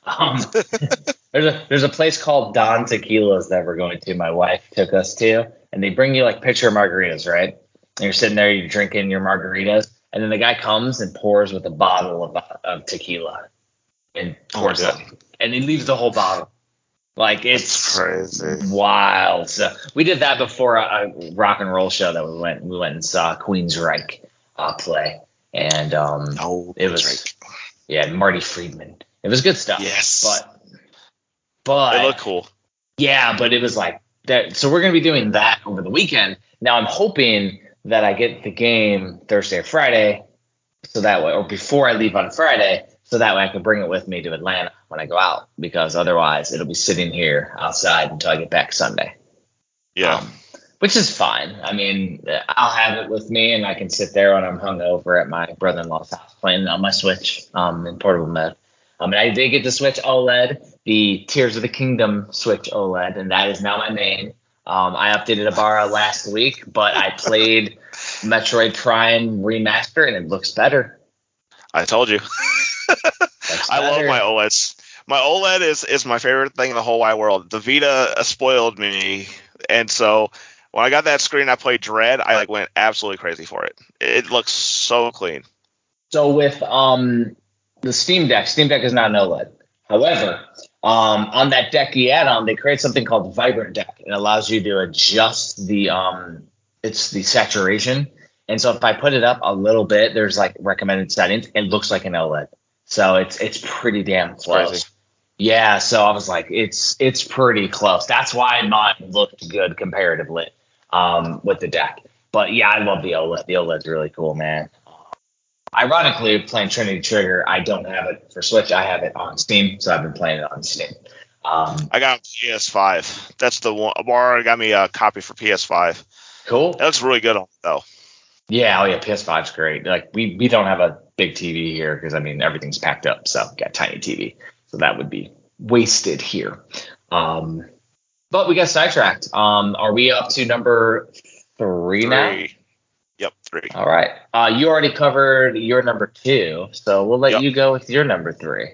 it. There's a place called Don Tequilas that we're going to. My wife took us to, and they bring you like pitcher margaritas, right? And you're sitting there, you're drinking your margaritas, and then the guy comes and pours with a bottle of tequila and pours it, and he leaves the whole bottle. Like it's crazy, wild. So we did that before a rock and roll show that we went and saw Queensryche play, and it was Marty Friedman. It was good stuff. Yes, but it looked cool. Yeah, but it was like that. So we're gonna be doing that over the weekend. Now I'm hoping that I get the game Thursday or Friday, so that way, or before I leave on Friday. So that way I can bring it with me to Atlanta when I go out, because otherwise it'll be sitting here outside until I get back Sunday. Yeah. Which is fine. I mean, I'll have it with me and I can sit there when I'm hungover at my brother-in-law's house playing on my Switch in portable mode. And I did get the Switch OLED, the Tears of the Kingdom Switch OLED, and that is now my main. I updated Ibarra last week, but I played Metroid Prime Remaster and it looks better. I told you. I love my OLEDs. My OLED is my favorite thing in the whole wide world. The Vita spoiled me, and so when I got that screen, I played Dread. I went absolutely crazy for it. It looks so clean. So with the Steam Deck is not an OLED. However, on that Decky add-on, they create something called Vibrant Deck. It allows you to adjust the saturation. And so if I put it up a little bit, there's like recommended settings. It looks like an OLED. So it's pretty damn close. Crazy. Yeah, so I was like, it's pretty close. That's why mine looked good comparatively with the deck. But yeah, I love the OLED. The OLED's really cool, man. Ironically, playing Trinity Trigger, I don't have it for Switch. I have it on Steam, so I've been playing it on Steam. I got PS5. That's the one. Amara got me a copy for PS5. Cool. That looks really good on it, though. Yeah, PS5's great. Like we don't have a big TV here because I mean everything's packed up, so got a tiny TV, so that would be wasted here. But we got sidetracked. Are we up to number 3 now? Yep, 3. All right. You already covered your number 2, so we'll let you go with your number 3.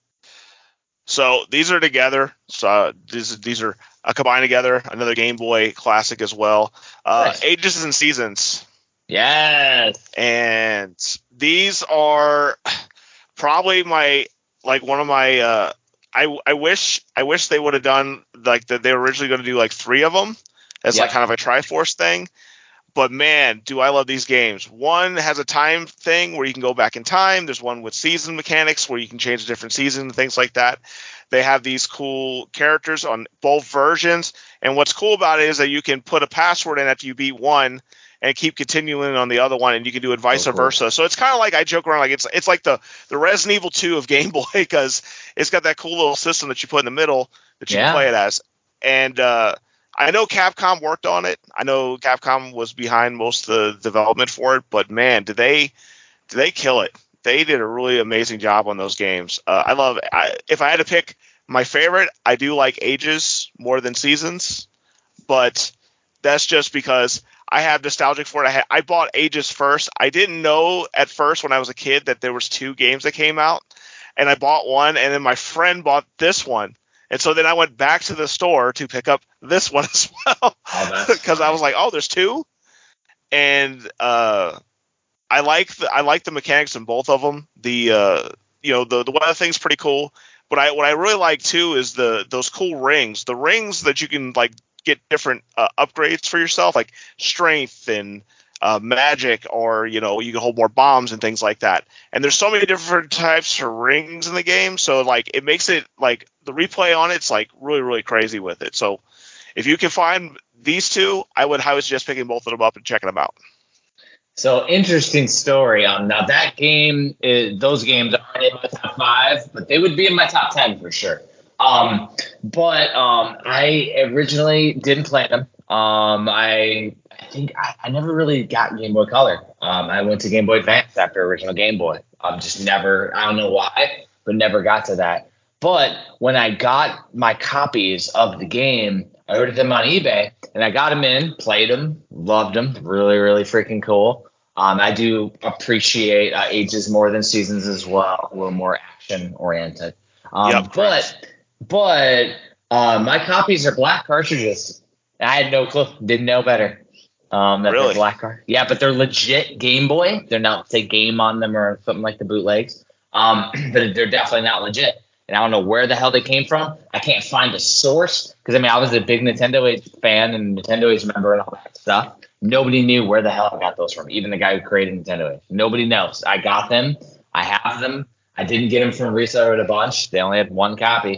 So these are together. So these are combined together. Another Game Boy classic as well. Nice. Ages and Seasons. Yes. And these are probably one of my. I wish they would have done like that. They were originally going to do like 3 of them as like kind of a Triforce thing. But man, do I love these games. One has a time thing where you can go back in time. There's one with season mechanics where you can change a different season and things like that. They have these cool characters on both versions. And what's cool about it is that you can put a password in after you beat one and keep continuing on the other one, and you can do it vice versa. So it's kind of like I joke around like it's like the Resident Evil 2 of Game Boy, because it's got that cool little system that you put in the middle that you can play it as. And I know Capcom worked on it. I know Capcom was behind most of the development for it, but man, did they kill it. They did a really amazing job on those games. If I had to pick my favorite, I do like Ages more than Seasons, but that's just because I have nostalgic for it. I bought Ages first. I didn't know at first when I was a kid that there was 2 games that came out, and I bought one, and then my friend bought this one, and so then I went back to the store to pick up this one as well because I was like, oh, there's 2, and I like the mechanics in both of them. The weather thing's pretty cool. But what I really like too is those cool rings. The rings that you can like get different upgrades for yourself, like strength and magic, or you can hold more bombs and things like that. And there's so many different types of rings in the game, so like it makes it like the replay on it's like really really crazy with it. So if you can find these 2, I would highly suggest picking both of them up and checking them out. So interesting story. Now that game, those games aren't in my top 5, but they would be in my top 10 for sure. But I originally didn't play them. I think I never really got Game Boy Color. I went to Game Boy Advance after original Game Boy. Just never, I don't know why, but never got to that. But when I got my copies of the game, I ordered them on eBay, and I got them in, played them, loved them, really, really freaking cool. I do appreciate Ages more than Seasons as well, a little more action oriented. But my copies are black cartridges. I had no clue, didn't know better. That Really? they're black card. Yeah, but they're legit Game Boy. They're not say game on them or something like the bootlegs. But they're definitely not legit. And I don't know where the hell they came from. I can't find a source because I was a big Nintendo Age fan and Nintendo Age member and all that stuff. Nobody knew where the hell I got those from. Even the guy who created Nintendo Age. Nobody knows. I got them. I have them. I didn't get them from Reseller at a bunch. They only had one copy.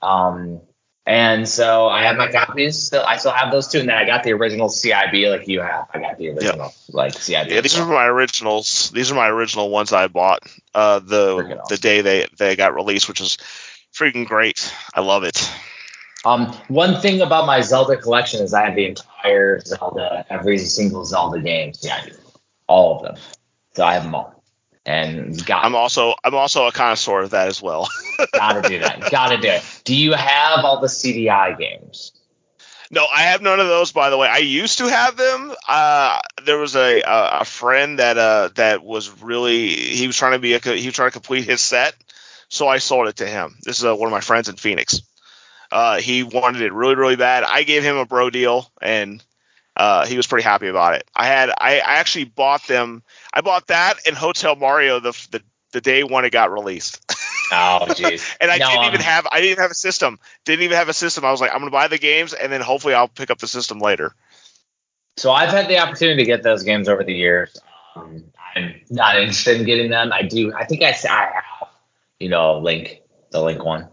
And so I have my copies. I still have those 2. And then I got the original CIB like you have. I got the original like CIB. Yeah, these are my originals. These are my original ones I bought the day they got released, which is freaking great. I love it. One thing about my Zelda collection is I have the entire Zelda, every single Zelda game CIB, all of them. So I have them all. And I'm also a connoisseur of that as well. Gotta do it. Do you have all the CDI games? No, I have none of those. By the way, I used to have them. There was a friend that was really he was trying to complete his set, so I sold it to him. This is one of my friends in Phoenix. He wanted it really really bad. I gave him a bro deal, and he was pretty happy about it. I actually bought them. I bought that and Hotel Mario the day when it got released. Oh, jeez. And I didn't even have a system. I was like, I'm gonna buy the games and then hopefully I'll pick up the system later. So I've had the opportunity to get those games over the years. I'm not interested in getting them. I think I have, Link, the Link one.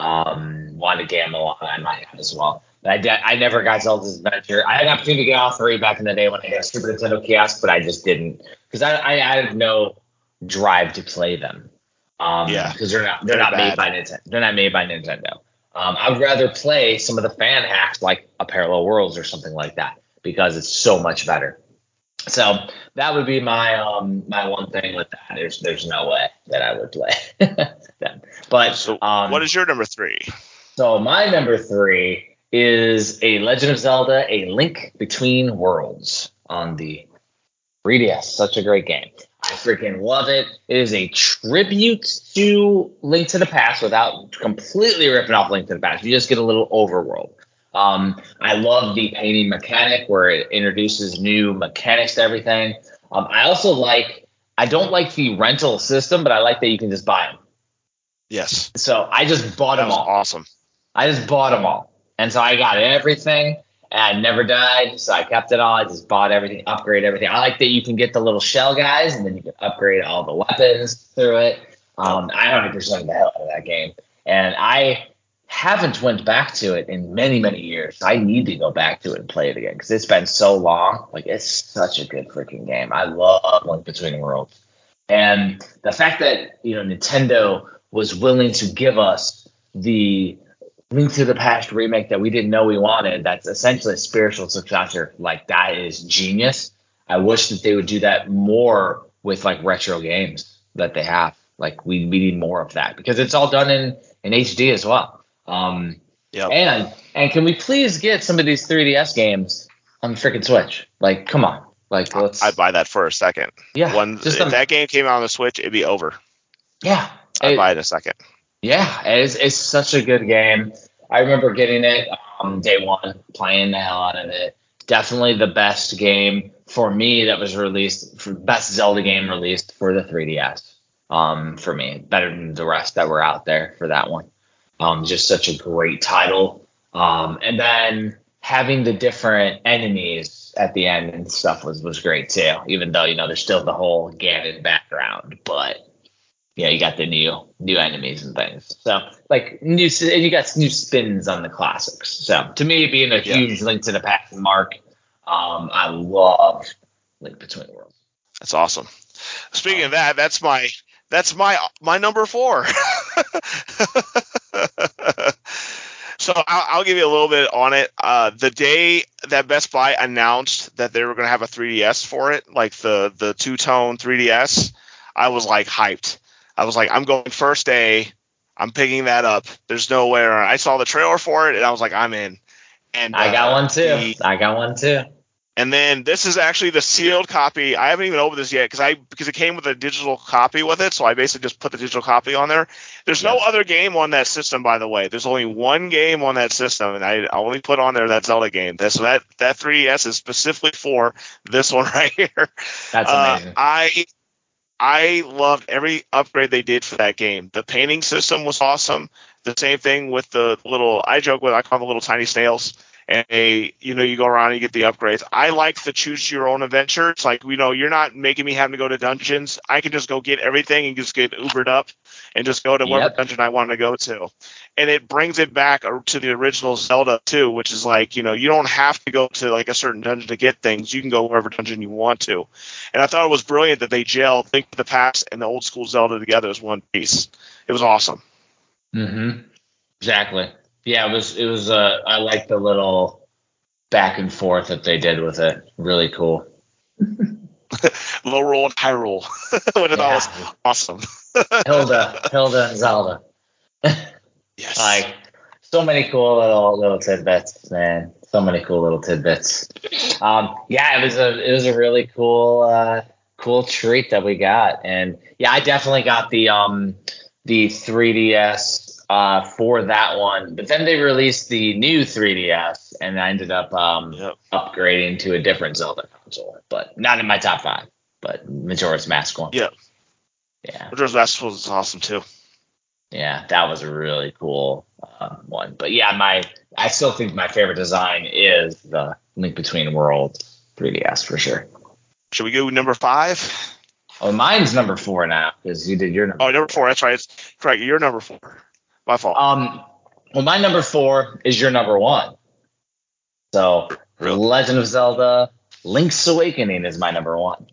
Wanda Gamma I might have as well. But I never got Zelda's Adventure. I had an opportunity to get all 3 back in the day when I had a Super Nintendo kiosk, but I just didn't because I had no drive to play them. Because they're not made by Nintendo. They're not made by Nintendo. I would rather play some of the fan hacks like a Parallel Worlds or something like that because it's so much better. So that would be my my one thing with that. There's no way that I would play them. But so what is your number 3? So my number 3 is a Legend of Zelda: A Link Between Worlds on the 3DS. Such a great game. I freaking love it. It is a tribute to Link to the Past without completely ripping off Link to the Past. You just get a little overworld. I love the painting mechanic where it introduces new mechanics to everything. I don't like the rental system, but I like that you can just buy them. Yes. So I just bought them all. Awesome. I just bought them all. And so I got everything. And I never died, so I kept it all. I just bought everything, upgrade everything. I like that you can get the little shell guys, and then you can upgrade all the weapons through it. I 100% the hell out of that game. And I haven't went back to it in many, many years. I need to go back to it and play it again because it's been so long. Like, it's such a good freaking game. I love Link Between Worlds. And the fact that, Nintendo was willing to give us the Link to the Past remake that we didn't know we wanted, that's essentially a spiritual successor. Like, that is genius. I wish that they would do that more with like retro games that they have. Like, we need more of that because it's all done in HD as well. And can we please get some of these 3DS games on the freaking Switch. Like, come on. Like, let's. I'd buy that for a second. Yeah. If that game came out on the Switch, it'd be over. Yeah. I'd buy it in a second. Yeah, it's such a good game. I remember getting it day one, playing the hell out of it. Definitely the best game for me that was released, for best Zelda game released for the 3DS. For me, better than the rest that were out there for that one. Just such a great title. And then having the different enemies at the end and stuff was great too. Even though there's still the whole Ganon background, but yeah, you got the new enemies and things. So like you got new spins on the classics. So to me, being a huge Link to the Past mark, I love Link Between Worlds. That's awesome. Speaking of that, that's my number 4. So I'll give you a little bit on it. The day that Best Buy announced that they were going to have a 3DS for it, like the two-tone 3DS, I was like hyped. I was like, I'm going first day. I'm picking that up. There's no way around. I saw the trailer for it, and I was like, I'm in. And I got one too. And then this is actually the sealed copy. I haven't even opened this yet because it came with a digital copy with it. So I basically just put the digital copy on there. There's no other game on that system, by the way. There's only one game on that system, and I only put on there that Zelda game. So that 3DS is specifically for this one right here. That's amazing. I loved every upgrade they did for that game. The painting system was awesome. The same thing with the little, I call them the little tiny snails. And you go around and you get the upgrades. I like the choose your own adventure. It's like, you're not making me having to go to dungeons. I can just go get everything and just get Ubered up and just go to whatever dungeon I want to go to. And it brings it back to the original Zelda too, which is like, you don't have to go to like a certain dungeon to get things. You can go wherever dungeon you want to. And I thought it was brilliant that they gelled Link to the Past and the old school Zelda together as one piece. It was awesome. Mm-hmm. Exactly. Yeah, it was. I like the little back and forth that they did with it. Really cool. Low roll and high roll. That was awesome. Hilda and Zelda. Yes. Like so many cool little tidbits, man. So many cool little tidbits. It was a really cool treat that we got, and I definitely got the 3DS. For that one, but then they released the new 3DS, and I ended up upgrading to a different Zelda console, but not in my top 5. But Majora's Mask one. Yeah. Majora's Mask was awesome too. Yeah, that was a really cool one. But yeah, I still think my favorite design is the Link Between Worlds 3DS for sure. Should we go number 5? Oh, mine's number 4 now because you did your number. Oh, number 4. That's right. It's correct. You're number 4. My fault. Well, my number 4 is your number 1. So, really? Legend of Zelda: Link's Awakening is my number 1.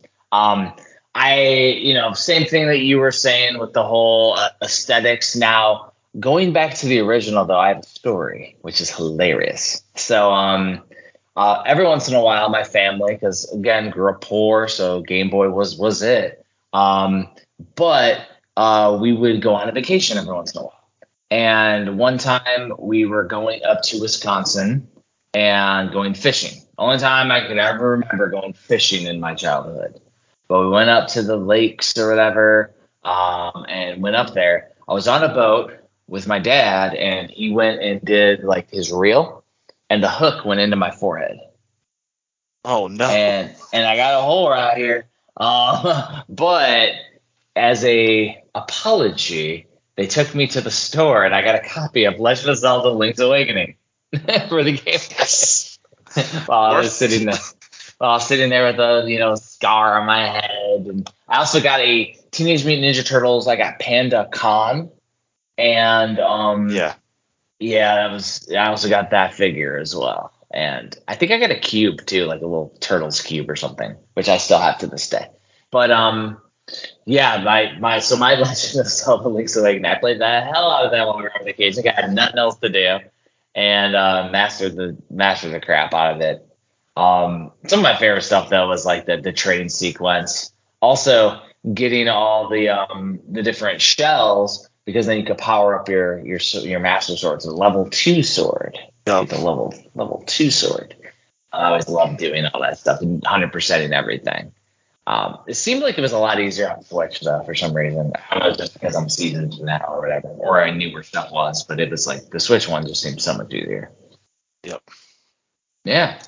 Same thing that you were saying with the whole aesthetics. Now, going back to the original, though, I have a story which is hilarious. So, every once in a while, my family, because again, grew up poor, so Game Boy was it. But we would go on a vacation every once in a while. And one time we were going up to Wisconsin and going fishing. Only time I could ever remember going fishing in my childhood. But we went up to the lakes or whatever and went up there. I was on a boat with my dad, and he went and did like his reel, and the hook went into my forehead. Oh, no. And I got a hole right here. But as a apology, they took me to the store, and I got a copy of Legend of Zelda: Link's Awakening for the game. While I was sitting there with a scar on my head, and I also got a Teenage Mutant Ninja Turtles. I got Panda Khan, and I also got that figure as well. And I think I got a cube too, like a little Turtles cube or something, which I still have to this day. But my Legend of Zelda: Link's Awakening, I played the hell out of that while we were on vacation. I had nothing else to do, and mastered the crap out of it. Some of my favorite stuff though was like the train sequence. Also, getting all the different shells, because then you could power up your Master Sword. It's a level 2 sword. Yep. The level 2 sword. I always love doing all that stuff, 100% in everything. It seemed like it was a lot easier on Switch, though, for some reason. I don't know, just because I'm seasoned now or whatever, or I knew where stuff was, but it was like the Switch one just seemed so much easier. Yep. Yeah.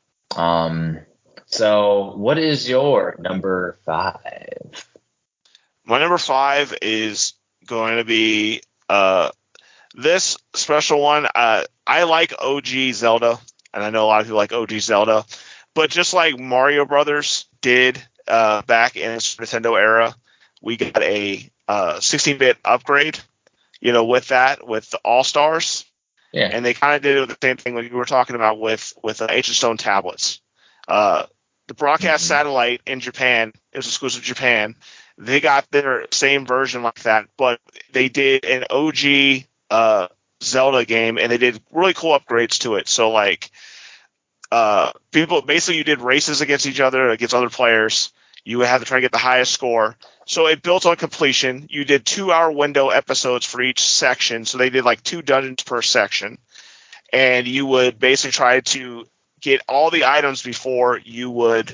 So what is your number 5? My number 5 is going to be this special one. I like OG Zelda, and I know a lot of people like OG Zelda, but just like Mario Brothers did back in the Nintendo era, we got a 16-bit upgrade, with the All-Stars. Yeah. And they kind of did the same thing like you were talking about with Ancient Stone tablets. The broadcast satellite in Japan, it was exclusive to Japan. They got their same version like that, but they did an OG Zelda game, and they did really cool upgrades to it. So like people basically, you did races against each other, against other players. You had to try to get the highest score. So it built on completion. You did 2-hour window episodes for each section. So they did like 2 dungeons per section. And you would basically try to get all the items before you would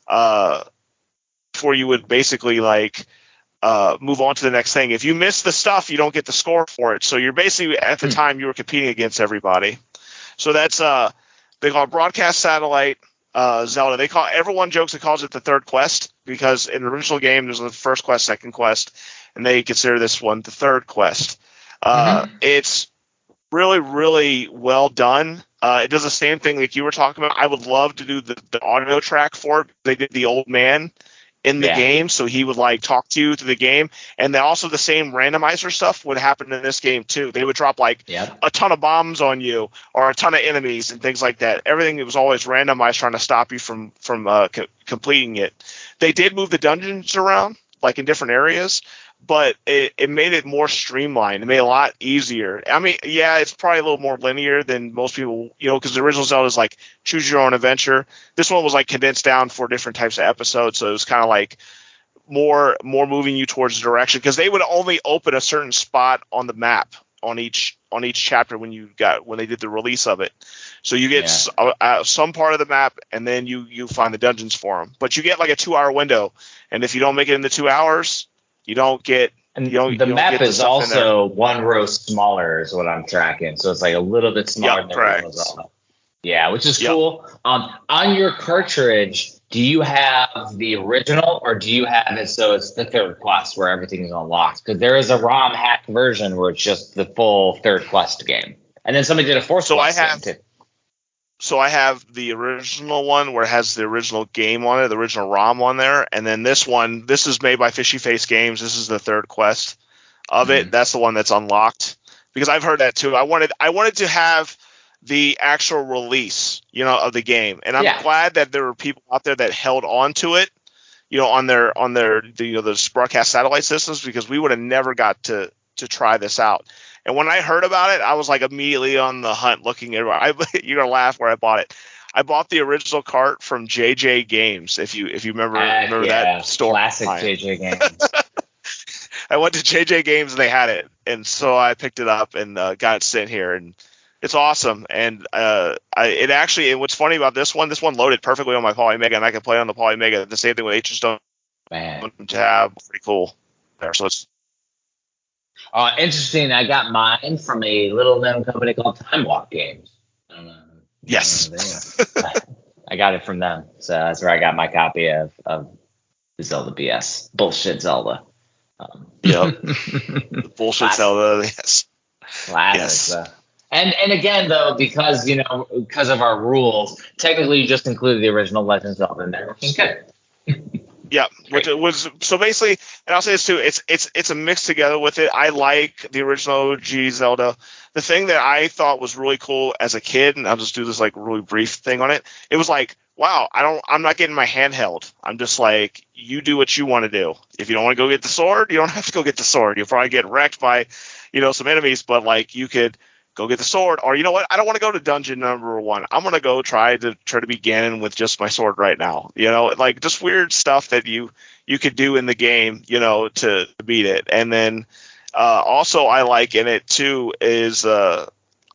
basically like move on to the next thing. If you miss the stuff, you don't get the score for it. So you're basically, at the time, you were competing against everybody. So that's they call it broadcast satellite Zelda. Everyone jokes and calls it the third quest, because in the original game there's the first quest, second quest, and they consider this one the third quest. It's really, really well done. It does the same thing like you were talking about. I would love to do the audio track for it. They did the old man in the game, so he would like talk to you through the game, and then also the same randomizer stuff would happen in this game too. They would drop like a ton of bombs on you or a ton of enemies and things like that. Everything was always randomized, trying to stop you from completing it. They did move the dungeons around like in different areas, but it made it more streamlined. It made it a lot easier. I mean, yeah, it's probably a little more linear than most people, because the original Zelda is like choose your own adventure. This one was like condensed down for different types of episodes, so it was kind of like more moving you towards the direction, because they would only open a certain spot on the map on each chapter when they did the release of it. So you get some part of the map, and then you find the dungeons for them. But you get like a 2-hour window, and if you don't make it in the 2 hours, you don't get. And the map is also 1 row smaller, is what I'm tracking. So it's like a little bit smaller than the original Zelda. Yeah, which is cool. On your cartridge, do you have the original, or do you have it so it's the third quest where everything is unlocked? Because there is a ROM hack version where it's just the full third quest game. And then somebody did a fourth quest game too. So I have the original one where it has the original game on it, the original ROM on there, and then this is made by Fishy Face Games. This is the third quest of it. That's the one that's unlocked, because I've heard that too. I wanted to have the actual release, of the game, and I'm glad that there were people out there that held on to it, on their the broadcast satellite systems, because we would have never got to try this out. And when I heard about it, I was like immediately on the hunt looking at it. You're gonna laugh where I bought it. I bought the original cart from JJ Games. If you remember that store. Classic JJ Games. I went to JJ Games and they had it, and so I picked it up and got it sent here, and it's awesome. And and what's funny about this one loaded perfectly on my Polymega, and I can play on the Polymega. The same thing with Ancient Stone tab. Pretty cool there. So it's interesting. I got mine from a little known company called Time Walk Games. Yes. I got it from them. So that's where I got my copy of the Zelda BS. Bullshit Zelda. Yep. The bullshit Zelda, yes. Classic. Yes. And again, though, because of our rules, technically you just included the original Legend of Zelda in there. Okay. Yeah, which was so basically, and I'll say this too. It's a mix together with it. I like the original OG Zelda. The thing that I thought was really cool as a kid, and I'll just do this like really brief thing on it. It was like, wow, I'm not getting my hand held. I'm just like, you do what you want to do. If you don't want to go get the sword, you don't have to go get the sword. You'll probably get wrecked by, some enemies, but like you could go get the sword, or you know what? I don't want to go to dungeon number 1. I'm gonna go try to be Ganon with just my sword right now. Like just weird stuff that you could do in the game, to beat it. And then also I like in it too is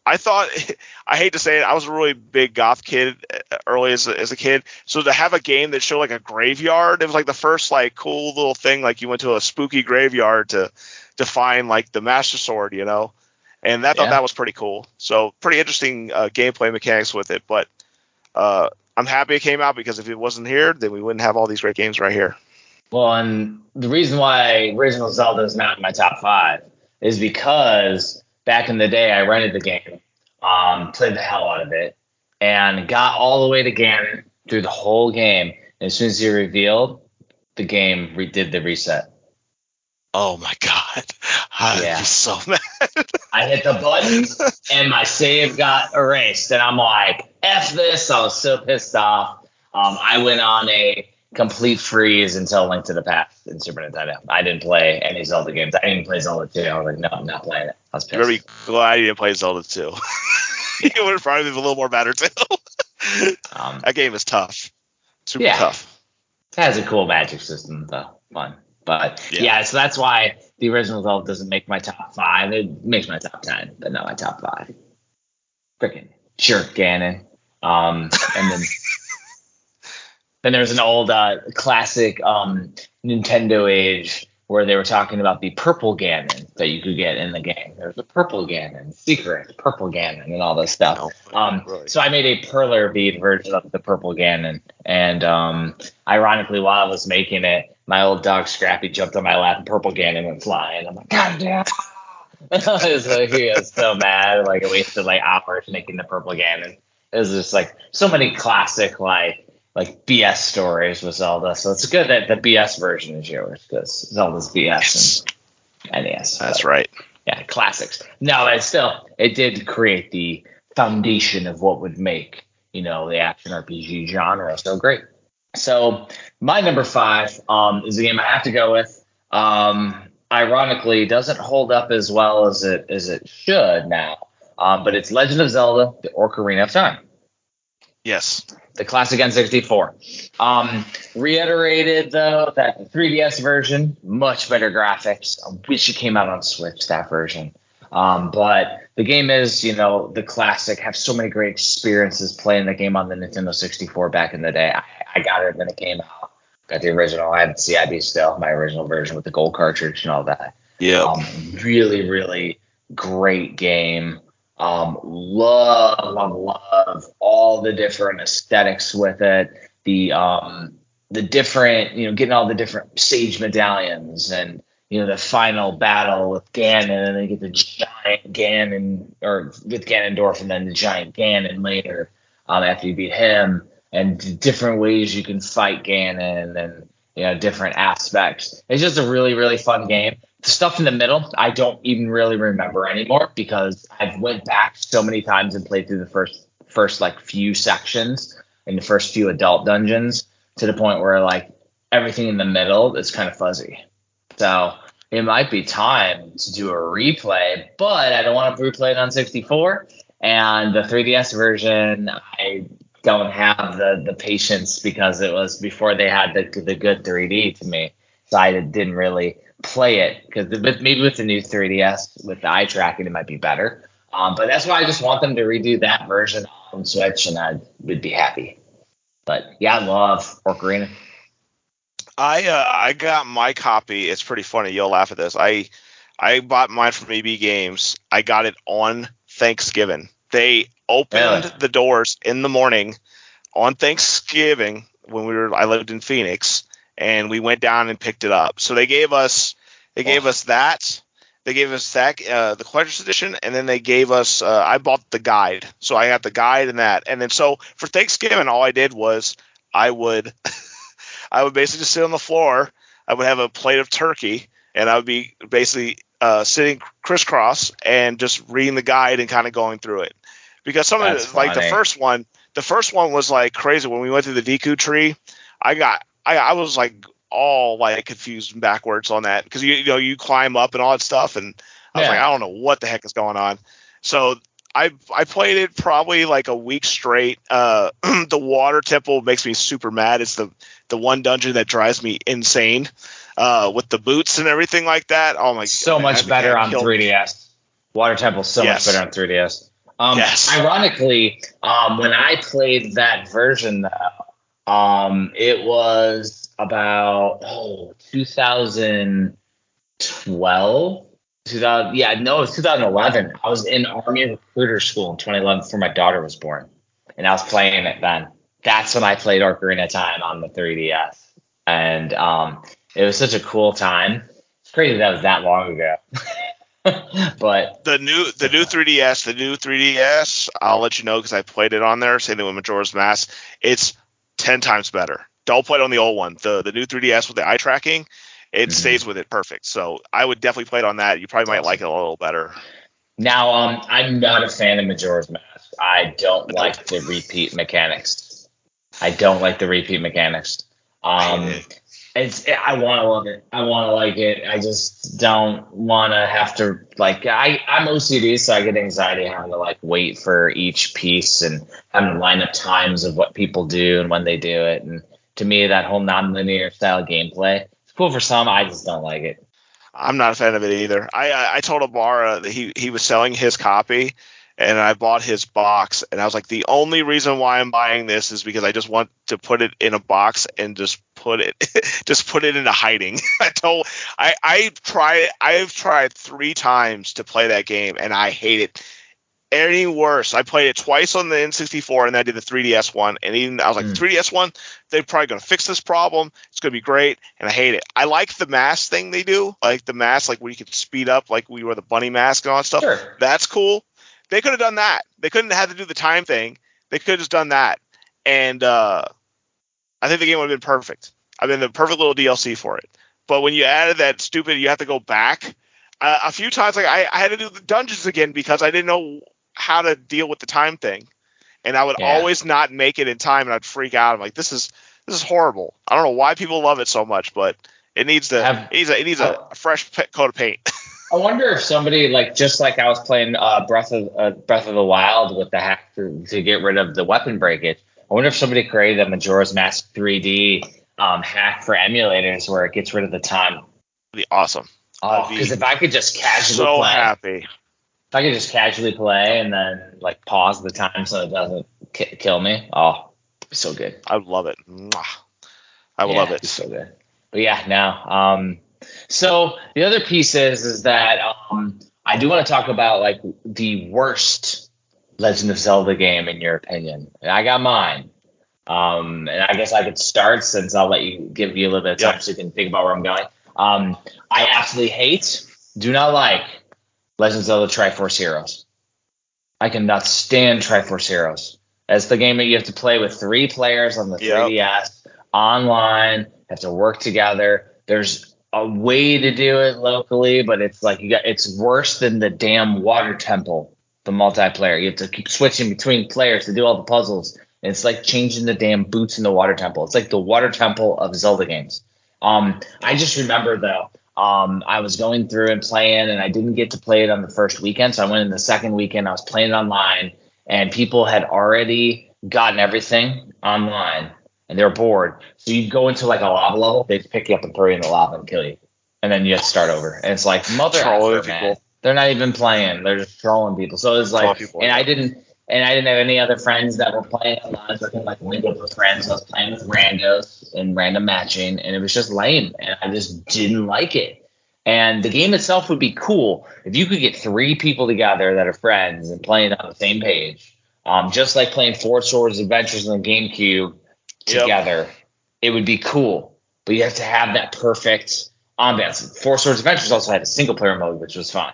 I thought, I hate to say it, I was a really big goth kid early as a kid. So to have a game that showed like a graveyard, it was like the first like cool little thing. Like you went to a spooky graveyard to find like the Master Sword, you know, and I thought that was pretty cool. So pretty interesting gameplay mechanics with it. But I'm happy it came out, because if it wasn't here, then we wouldn't have all these great games right here. Well, and the reason why Original Zelda is not in my top 5 is because back in the day I rented the game, played the hell out of it, and got all the way to Ganon through the whole game. And as soon as he revealed, the game did the reset. Oh my god. I'd be so mad. I hit the button and my save got erased, and I'm like, F this. I was so pissed off. I went on a complete freeze until Link to the Past in Super Nintendo. I didn't play any Zelda games. I didn't even play Zelda 2. I was like, no, I'm not playing it. I was pissed. You're be glad you didn't play Zelda 2. It would have probably been a little more better too. That game is tough. Super tough. It has a cool magic system, though. Fun. But so that's why the Original Zelda doesn't make my top 5. It makes my top 10, but not my top 5. Freaking jerk Ganon. And then there's an old classic Nintendo age where they were talking about the purple Ganon that you could get in the game. There's a purple Ganon, secret purple Ganon, and all this stuff. Really. So I made a Perler bead version of the purple Ganon, and ironically, while I was making it, my old dog Scrappy jumped on my lap, and purple Ganon went flying. I'm like, God damn! He was so mad. Like, I wasted like hours making the purple Ganon. It was just like so many classic like BS stories with Zelda. So it's good that the BS version is yours, because Zelda's BS and NES. That's right. Yeah, classics. No, it did create the foundation of what would make, the action RPG genre so great. So my number 5 is a game I have to go with. Ironically, doesn't hold up as well as it should now. But it's Legend of Zelda: The Ocarina of Time. Yes. The classic N64. Reiterated, though, that the 3DS version, much better graphics. I wish it came out on Switch, that version. But the game is, the classic. Have so many great experiences playing the game on the Nintendo 64 back in the day. I got it when it came out. Got the original. I have the CIB still, my original version with the gold cartridge and all that. Yeah. Really, really great game. Love all the different aesthetics with it. The different, getting all the different sage medallions, and the final battle with Ganon, and then you get the giant Ganon, or with Ganondorf, and then the giant Ganon later after you beat him, and different ways you can fight Ganon, and different aspects. It's just a really, really fun game. The stuff in the middle, I don't even really remember anymore, because I've went back so many times and played through the first like few sections in the first few adult dungeons, to the point where like everything in the middle is kind of fuzzy. So it might be time to do a replay, but I don't want to replay it on 64. And the 3DS version, I don't have the patience, because it was before they had the good 3D to me. So I didn't really play it, because maybe with the new 3DS with the eye tracking it might be better. But that's why I just want them to redo that version on Switch, and I would be happy. But yeah, I love Ocarina. I got my copy. It's pretty funny. You'll laugh at this. I bought mine from EB Games. I got it on Thanksgiving. They opened the doors in the morning on Thanksgiving when I lived in Phoenix, and we went down and picked it up. So they gave us that. They gave us that, the collector's edition, and then they gave us. I bought the guide, so I got the guide and that. And then so for Thanksgiving, all I did was I would basically just sit on the floor. I would have a plate of turkey, and I would be basically sitting crisscross and just reading the guide and kind of going through it. Because some of it, like the first one was like crazy. When we went through the Deku tree, I was like all like confused and backwards on that, because you climb up and all that stuff, and I was like, I don't know what the heck is going on. So I played it probably like a week straight. The water temple makes me super mad. It's the one dungeon that drives me insane, with the boots and everything like that. Oh my! So much better on 3DS. Water temple so much better on 3DS. Yes. Ironically, when I played that version, it was about 2012. 2000, yeah, no, it was 2011. I was in Army Recruiter School in 2011 before my daughter was born, and I was playing it then. That's when I played Ocarina of Time on the 3DS, and it was such a cool time. It's crazy that was that long ago. But the new 3DS, I'll let you know because I played it on there. Same thing with Majora's Mask. It's 10 times better. Don't play it on the old one. The new 3DS with the eye tracking, it stays with it perfect. So I would definitely play it on that. You probably might like it a little better. Now, I'm not a fan of Majora's Mask. I don't like the repeat mechanics. I I want to love it. I want to like it. I just don't want to have to I'm OCD, so I get anxiety having to like wait for each piece and having to line up times of what people do and when they do it. And to me, that whole non-linear style gameplay, it's cool for some. I just don't like it. I'm not a fan of it either. I told Amara that he was selling his copy, and I bought his box, and I was like, the only reason why I'm buying this is because I just want to put it in a box and just put it into hiding. I've tried 3 times to play that game, and I hate it any worse. I played it twice on the N64, and then I did the 3DS one. And even I was like, the 3DS one, they're probably going to fix this problem. It's going to be great. And I hate it. I like the mask thing they do, like the mask, like where you could speed up, like we were the bunny mask and all that stuff. Sure. That's cool. They could have done that. They couldn't have had to do the time thing. They could have just done that. And I think the game would have been perfect. I mean, the perfect little DLC for it. But when you added that stupid, you have to go back. A few times, like I had to do the dungeons again because I didn't know how to deal with the time thing, and I would always not make it in time, and I'd freak out. I'm like, this is horrible. I don't know why people love it so much, but it needs a fresh coat of paint. I wonder if somebody just like I was playing Breath of the Wild with the hack to get rid of the weapon breakage. I wonder if somebody created a Majora's Mask 3D hack for emulators where it gets rid of the time. That'd be awesome. Because if I could just casually play, happy. If I could just casually play and then pause the time so it doesn't kill me, so good. I would love it. I would love it. So good. But yeah, now, so the other piece is that I do want to talk about the worst Legend of Zelda game in your opinion, and I got mine. And I guess I could start since I'll give you a little bit of time so you can think about where I'm going. I absolutely do not like Legend of Zelda Triforce Heroes. I cannot stand Triforce Heroes. It's the game that you have to play with 3 players on the 3DS online, have to work together. There's a way to do it locally, but it's it's worse than the damn Water Temple, the multiplayer. You have to keep switching between players to do all the puzzles. And it's like changing the damn boots in the Water Temple. It's like the Water Temple of Zelda games. I just remember though, I was going through and playing, and I didn't get to play it on the first weekend. So I went in the second weekend. I was playing it online, and people had already gotten everything online, and they were bored. So you'd go into a lava level, they'd pick you up and throw you in the lava and kill you, and then you have to start over. And it's like mother effer, man. They're not even playing; they're just trolling people. So it's I didn't have any other friends that were playing online, so I couldn't link up with friends. I was playing with randos and random matching, and it was just lame, and I just didn't like it. And the game itself would be cool if you could get 3 people together that are friends and playing on the same page, just like playing Four Swords Adventures on the GameCube together. It would be cool, but you have to have that perfect ambiance. Four Swords Adventures also had a single-player mode, which was fun,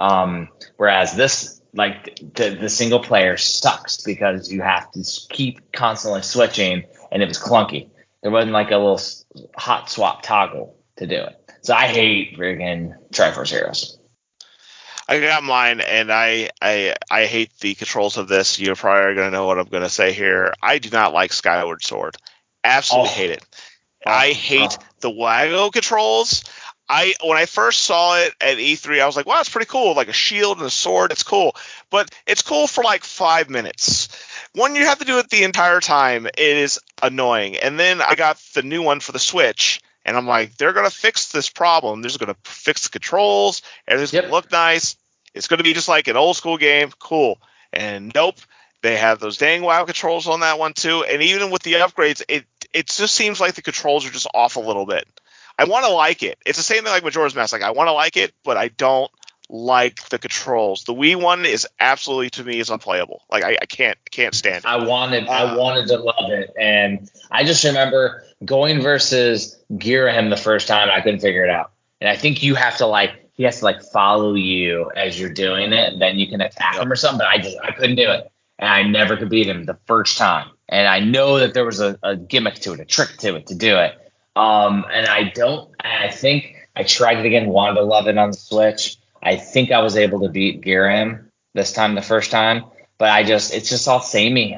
whereas this – the single player sucks because you have to keep constantly switching, and it was clunky. There wasn't a little hot swap toggle to do it. So I hate friggin' Triforce Heroes. I got mine, and I hate the controls of this. You're probably going to know what I'm going to say here. I do not like Skyward Sword. Absolutely hate it. I hate the Wago controls. When I first saw it at E3, I was like, wow, it's pretty cool. Like a shield and a sword, it's cool. But it's cool for 5 minutes. When you have to do it the entire time, it is annoying. And then I got the new one for the Switch, and I'm like, they're going to fix this problem. They're going to fix the controls. Everything's going to look nice. It's going to be just like an old school game. Cool. And nope, they have those dang WoW controls on that one too. And even with the upgrades, it just seems like the controls are just off a little bit. I want to like it. It's the same thing like Majora's Mask. Like, I want to like it, but I don't like the controls. The Wii one is absolutely, to me, is unplayable. Like, I can't stand it. I wanted to love it, and I just remember going versus Girahim the first time. I couldn't figure it out, and I think you have to he has to follow you as you're doing it, and then you can attack him or something. But I couldn't do it, and I never could beat him the first time. And I know that there was a gimmick to it, a trick to it to do it. And I think I tried it again, wanted to love it on the Switch. I think I was able to beat Girahim this time, the first time, but it's just all samey.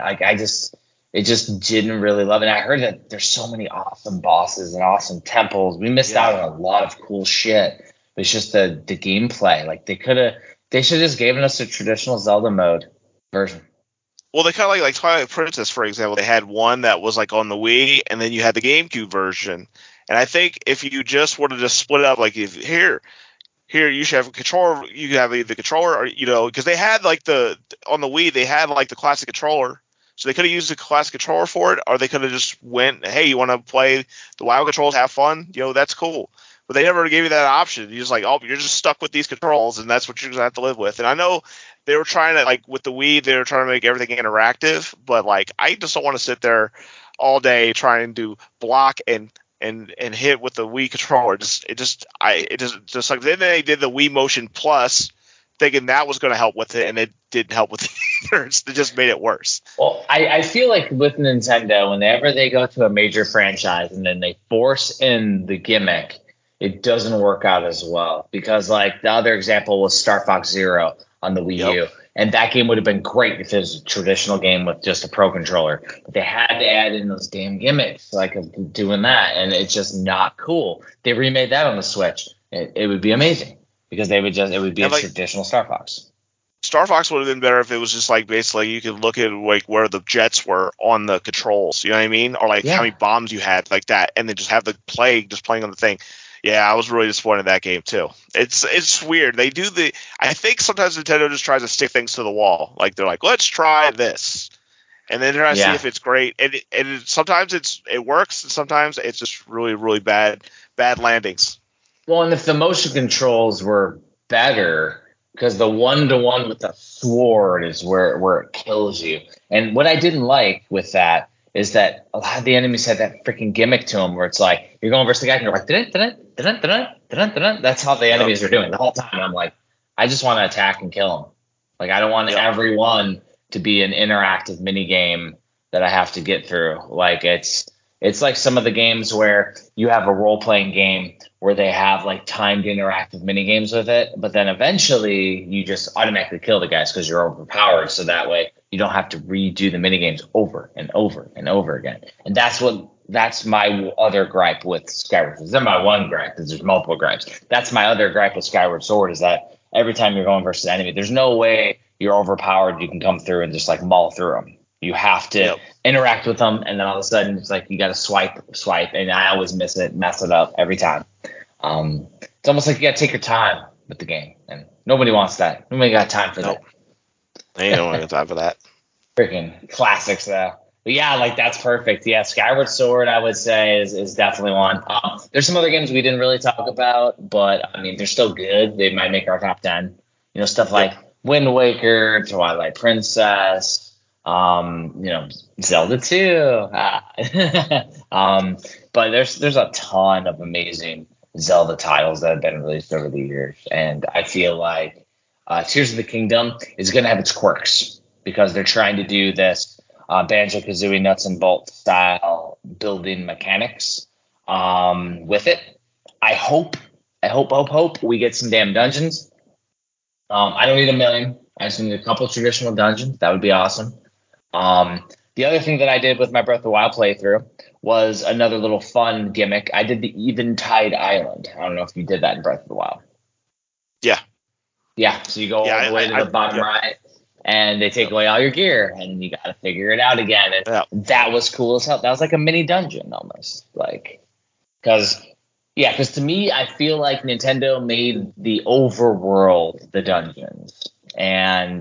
It just didn't really love it. And I heard that there's so many awesome bosses and awesome temples. We missed out on a lot of cool shit. It's just the gameplay. They should have just given us a traditional Zelda mode version. Well, they kind of like Twilight Princess, for example. They had one that was on the Wii, and then you had the GameCube version. And I think if you just were to just split it up, here you should have a controller. You have the controller, or because they had on the Wii they had the classic controller, so they could have used the classic controller for it, or they could have just went, hey, you want to play the WoW controls, have fun, that's cool. But they never gave you that option. You're just you're just stuck with these controls, and that's what you're gonna have to live with. And I know they were trying to with the Wii, they were trying to make everything interactive, but I just don't want to sit there all day trying to block and hit with the Wii controller. It just then they did the Wii Motion Plus, thinking that was going to help with it, and it didn't help with it either. It just made it worse. Well, I feel like with Nintendo, whenever they go to a major franchise and then they force in the gimmick, it doesn't work out as well. Because the other example was Star Fox Zero on the Wii U. And that game would have been great if it was a traditional game with just a pro controller. But they had to add in those damn gimmicks of doing that, and it's just not cool. They remade that on the Switch. It would be amazing because it would be a traditional Star Fox. Star Fox would have been better if it was just basically you could look at where the jets were on the controls. You know what I mean? Or how many bombs you had that, and then just have the playing on the thing. Yeah, I was really disappointed in that game too. It's weird. They do I think sometimes Nintendo just tries to stick things to the wall. They're let's try this, and then try to see if it's great. And sometimes it works, and sometimes it's just really, really bad landings. Well, and if the motion controls were better, because the 1-to-1 with the sword is where it kills you. And what I didn't like with that is that a lot of the enemies had that freaking gimmick to them where it's you're going versus the guy and you're that's how the enemies are doing the whole time. I'm I just want to attack and kill them. I don't want everyone to be an interactive mini game that I have to get through. It's like some of the games where you have a role-playing game where they have timed interactive mini games with it, but then eventually you just automatically kill the guys because you're overpowered, so that way you don't have to redo the mini games over and over and over again. And that's my other gripe with Skyward Sword. It's not my one gripe because there's multiple gripes. That's my other gripe with Skyward Sword is that every time you're going versus enemy, there's no way you're overpowered. You can come through and just maul through them. You have to interact with them, and then all of a sudden it's you got to swipe, and I always mess it up every time. It's almost you got to take your time with the game, and nobody wants that. Nobody got time for that. They don't have time for that. Freaking classics though. But yeah, that's perfect. Yeah, Skyward Sword I would say is definitely one. There's some other games we didn't really talk about, but I mean they're still good. They might make our top 10. Stuff like Wind Waker, Twilight Princess. Zelda 2. But there's a ton of amazing Zelda titles that have been released over the years, and I feel Tears of the Kingdom is going to have its quirks because they're trying to do this Banjo-Kazooie nuts and bolts style building mechanics with it. I hope we get some damn dungeons. I don't need 1 million. I just need a couple traditional dungeons. That would be awesome. The other thing that I did with my Breath of the Wild playthrough was another little fun gimmick. I did the Eventide Island. I don't know if you did that in Breath of the Wild. Yeah. Yeah, so you go all the way to the bottom right, and they take away all your gear, and you got to figure it out again. And that was cool as hell. That was like a mini dungeon almost. Because to me, I feel like Nintendo made the overworld the dungeons. And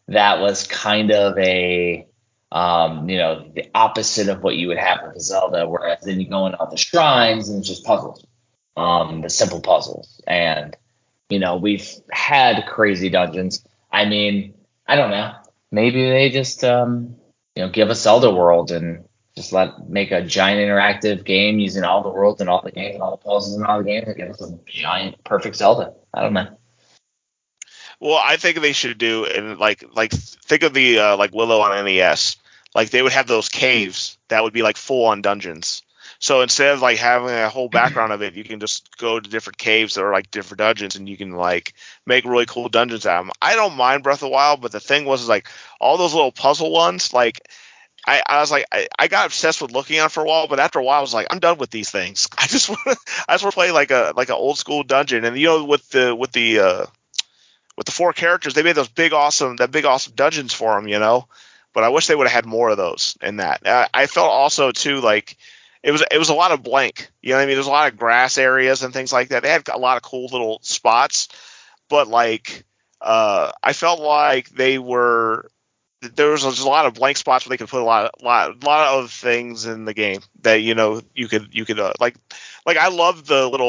that was kind of a the opposite of what you would have with Zelda, whereas then you go into all the shrines and it's just puzzles, the simple puzzles. And, we've had crazy dungeons. I mean, I don't know. Maybe they just, give us Zelda World and just make a giant interactive game using all the worlds and all the games and all the puzzles and all the games and give us a giant perfect Zelda. I don't know. Well, I think they should do, and like think of the like Willow on NES. Like they would have those caves that would be like full on dungeons. So instead of like having a whole background of it, you can just go to different caves that are like different dungeons, and you can like make really cool dungeons out of them. I don't mind Breath of the Wild, but the thing was is like all those little puzzle ones. Like I was like I got obsessed with looking at it for a while, but after a while I was like I'm done with these things. I just want to play like an old school dungeon, and with the four characters, they made those big awesome dungeons for them. But I wish they would have had more of those in that. I felt also too like it was a lot of blank. You know what I mean? There's a lot of grass areas and things like that. They had a lot of cool little spots, but like I felt like there was just a lot of blank spots where they could put a lot of things in the game that you could like I love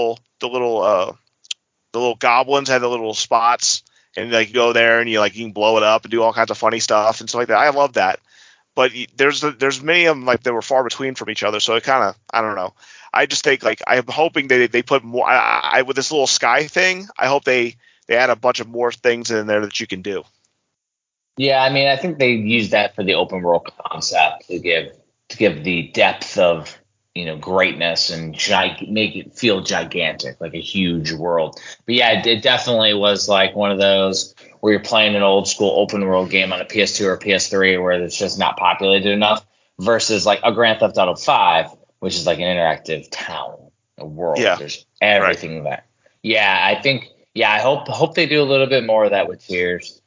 the little goblins had the little spots, and like you go there and you can blow it up and do all kinds of funny stuff and stuff like that. I love that, but there's many of them like that were far between from each other, so it kind of I don't know. I just think like I'm hoping they put more. I with this little sky thing, I hope they add a bunch of more things in there that you can do. Yeah, I mean, I think they use that for the open world concept to give the depth of greatness and make it feel gigantic, like a huge world. But yeah, it definitely was like one of those where you're playing an old school open world game on a PS2 or PS3 where it's just not populated enough, versus like a Grand Theft Auto 5, which is like an interactive town, a world. Yeah, There's everything there. Yeah, I think. Yeah, I hope they do a little bit more of that with Tears.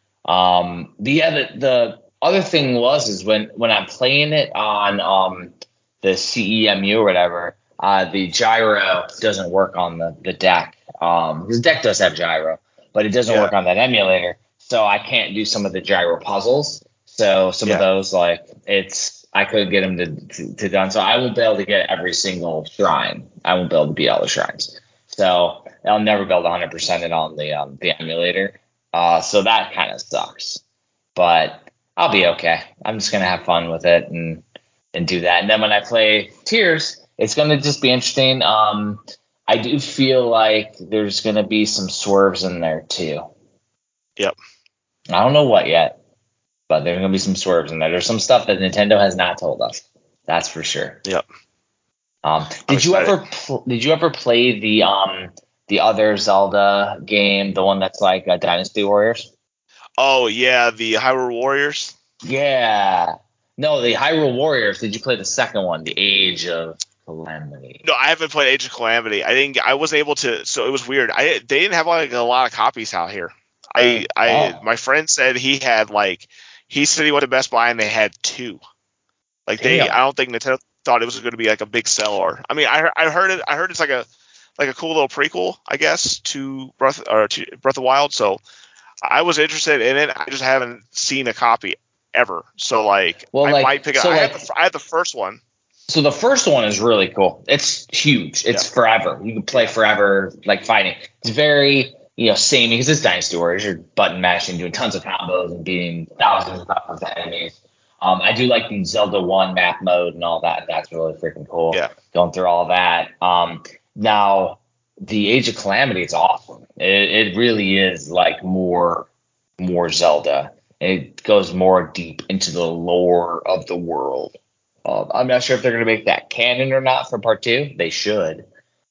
The other thing is when I'm playing it on the CEMU or whatever, the gyro doesn't work on the deck. The deck does have gyro, but it doesn't work on that emulator, so I can't do some of the gyro puzzles. So some of those, like I couldn't get them to done. So I won't be able to get every single shrine. I won't be able to beat all the shrines. So I'll never be able to 100% it on the emulator. So that kind of sucks, but I'll be okay. I'm just gonna have fun with it and do that. And then when I play Tears, it's gonna just be interesting. I do feel like there's gonna be some swerves in there too. Yep. I don't know what yet, but there's gonna be some swerves in there. There's some stuff that Nintendo has not told us. That's for sure. Yep. Did you ever play the other Zelda game, the one that's like Dynasty Warriors? Oh yeah, the Hyrule Warriors. Yeah. No, the Hyrule Warriors. Did you play the second one, the Age of Calamity? No, I haven't played Age of Calamity. I wasn't able to. So it was weird. They didn't have like a lot of copies out here. My friend said he said he went to Best Buy and they had two. Like I don't think Nintendo thought it was going to be like a big seller. I mean, I heard it's like a cool little prequel, I guess, to Breath of the Wild. So I was interested in it. I just haven't seen a copy ever. So might pick it. So I had the first one. So the first one is really cool. It's huge. It's forever. You can play forever, like fighting. It's very same because it's Dynasty Warriors. You're button mashing, doing tons of combos and beating thousands of enemies. I do like the Zelda 1 map mode and all that. That's really freaking cool. Yeah. Going through all that. Now, the Age of Calamity is awesome. It really is like more Zelda. It goes more deep into the lore of the world. I'm not sure if they're going to make that canon or not for part 2. They should.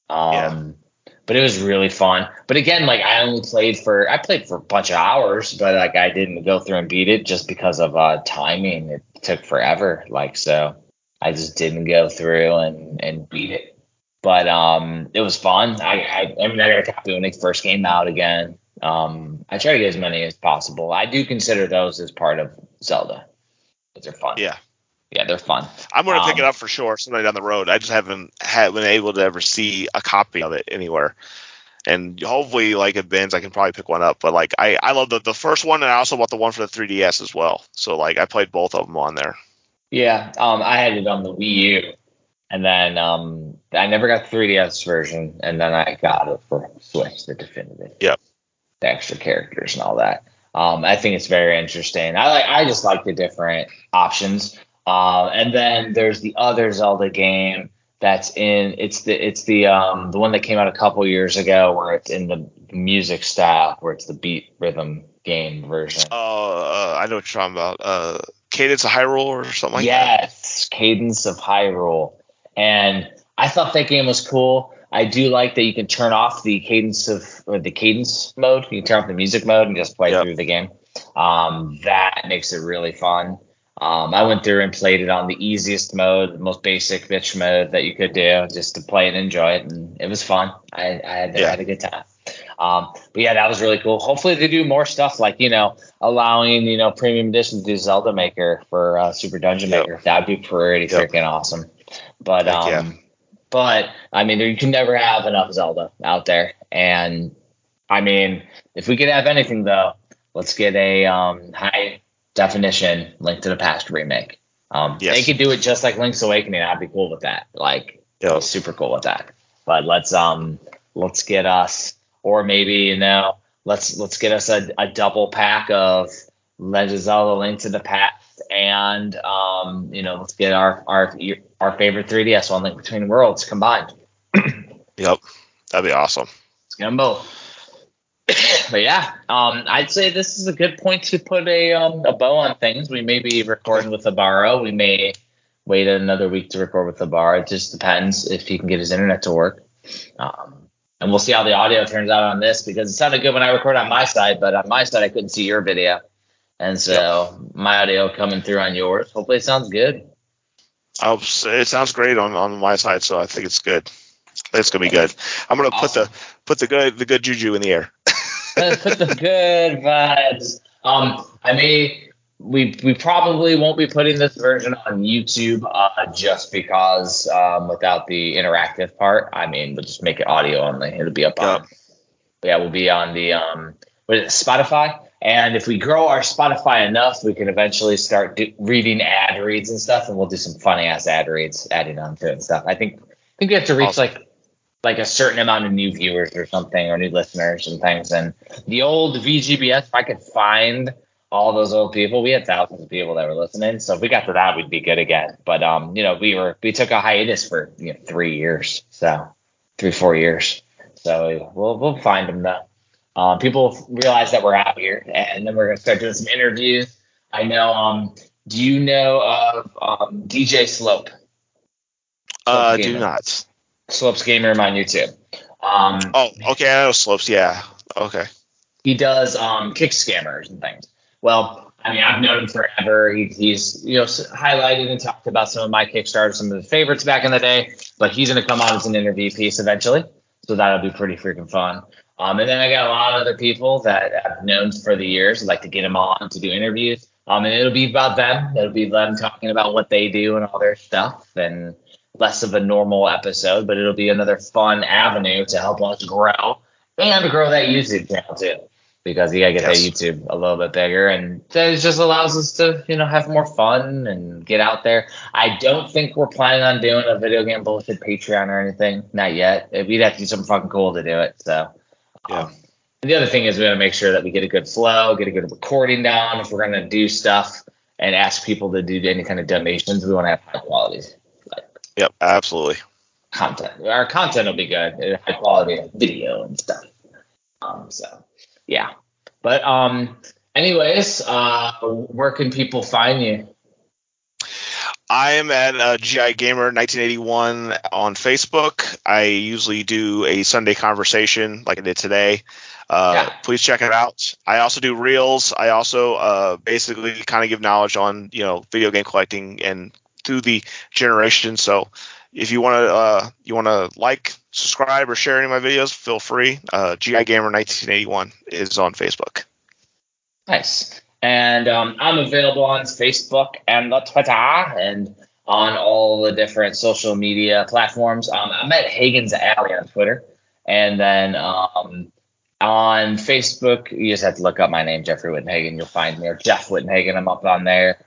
But it was really fun. But again, like I played for a bunch of hours, but like I didn't go through and beat it just because of timing. It took forever. So I just didn't go through and beat it. But it was fun. I mean, I got a copy when it first came out again. I try to get as many as possible. I do consider those as part of Zelda. But they're fun. Yeah, they're fun. I'm going to pick it up for sure someday down the road. I just haven't been able to ever see a copy of it anywhere. and hopefully like it bends, I can probably pick one up. But like I love the first one, and I also bought the one for the 3DS as well. So like I played both of them on there. Yeah, I had it on the Wii U, and then I never got the 3DS version, and then I got it for Switch, the definitive. Yep. The extra characters and all that. I think it's very interesting. I just like the different options. And then there's the other Zelda game that's it's the one that came out a couple years ago where it's in the music style, where it's the beat rhythm game version. I know what you're talking about. Cadence of Hyrule or something like that. Yes, Cadence of Hyrule. And I thought that game was cool. I do like that you can turn off the cadence mode. You can turn off the music mode and just play through the game. That makes it really fun. I went through and played it on the easiest mode, the most basic bitch mode that you could do, just to play it and enjoy it. And it was fun. I had a good time. But yeah, that was really cool. Hopefully they do more stuff like, allowing, premium edition to do Zelda Maker for Super Dungeon Maker. That'd be pretty freaking awesome. But But I mean, you can never have enough Zelda out there. And I mean, if we could have anything though, let's get a high definition Link to the Past remake. They could do it just like Link's Awakening. I'd be cool with that. Like, I'd be super cool with that. But let's get us, or maybe let's get us a double pack of Legend of Zelda: Link to the Past. And let's get our favorite 3DS one, Link Between Worlds, combined. Yep, that'd be awesome. Let's get them both. But yeah, I'd say this is a good point to put a bow on things. We may be recording with Ibarra. We may wait another week to record with Ibarra. It just depends if he can get his internet to work. And we'll see how the audio turns out on this, because it sounded good when I recorded on my side, but on my side I couldn't see your video. And so my audio coming through on yours. Hopefully it sounds good. It sounds great on my side, so I think it's good. I think it's gonna be good. I'm gonna put the good juju in the air. Put the good vibes. We probably won't be putting this version on YouTube just because without the interactive part. I mean, we'll just make it audio only. It'll be up on. Yeah, we'll be on the Spotify. And if we grow our Spotify enough, we can eventually start reading ad reads and stuff, and we'll do some funny ass ad reads adding on to it and stuff. I think we have to reach like a certain amount of new viewers or something, or new listeners and things. And the old VGBS, if I could find all those old people, we had thousands of people that were listening. So if we got to that, we'd be good again. But we took a hiatus for 3 years, so 4 years. So we'll find them though. People realize that we're out here, and then we're going to start doing some interviews. I know, do you know of DJ Slope? Do not. Slope's Gamer on YouTube. Okay, I know Slopes, yeah. Okay. He does kick scammers and things. Well, I mean, I've known him forever. He's highlighted and talked about some of my Kickstarters, some of the favorites back in the day, but he's going to come on as an interview piece eventually, so that'll be pretty freaking fun. And then I got a lot of other people that I've known for the years. I'd like to get them on to do interviews. And it'll be about them. It'll be them talking about what they do and all their stuff, and less of a normal episode, but it'll be another fun avenue to help us grow and grow that YouTube channel too, because you gotta get that YouTube a little bit bigger, and it just allows us to, have more fun and get out there. I don't think we're planning on doing a Video Game Bullshit Patreon or anything, not yet. We'd have to do something fucking cool to do it, so. The other thing is we got to make sure that we get a good flow, get a good recording down. If we're going to do stuff and ask people to do any kind of donations, we want to have high quality. Yep, absolutely. Content. Our content will be good, high quality video and stuff. Yeah. But anyways, where can people find you? I am at GI Gamer 1981 on Facebook. I usually do a Sunday conversation like I did today. Please check it out. I also do reels. I also basically kind of give knowledge on video game collecting and through the generation. So if you want to like, subscribe, or share any of my videos, feel free. GI Gamer 1981 is on Facebook. Nice. And I'm available on Facebook and the Twitter and on all the different social media platforms. I'm at Hagen's Alley on Twitter. And then on Facebook, you just have to look up my name, Jeffrey Wittenhagen. You'll find me, or Jeff Wittenhagen. I'm up on there.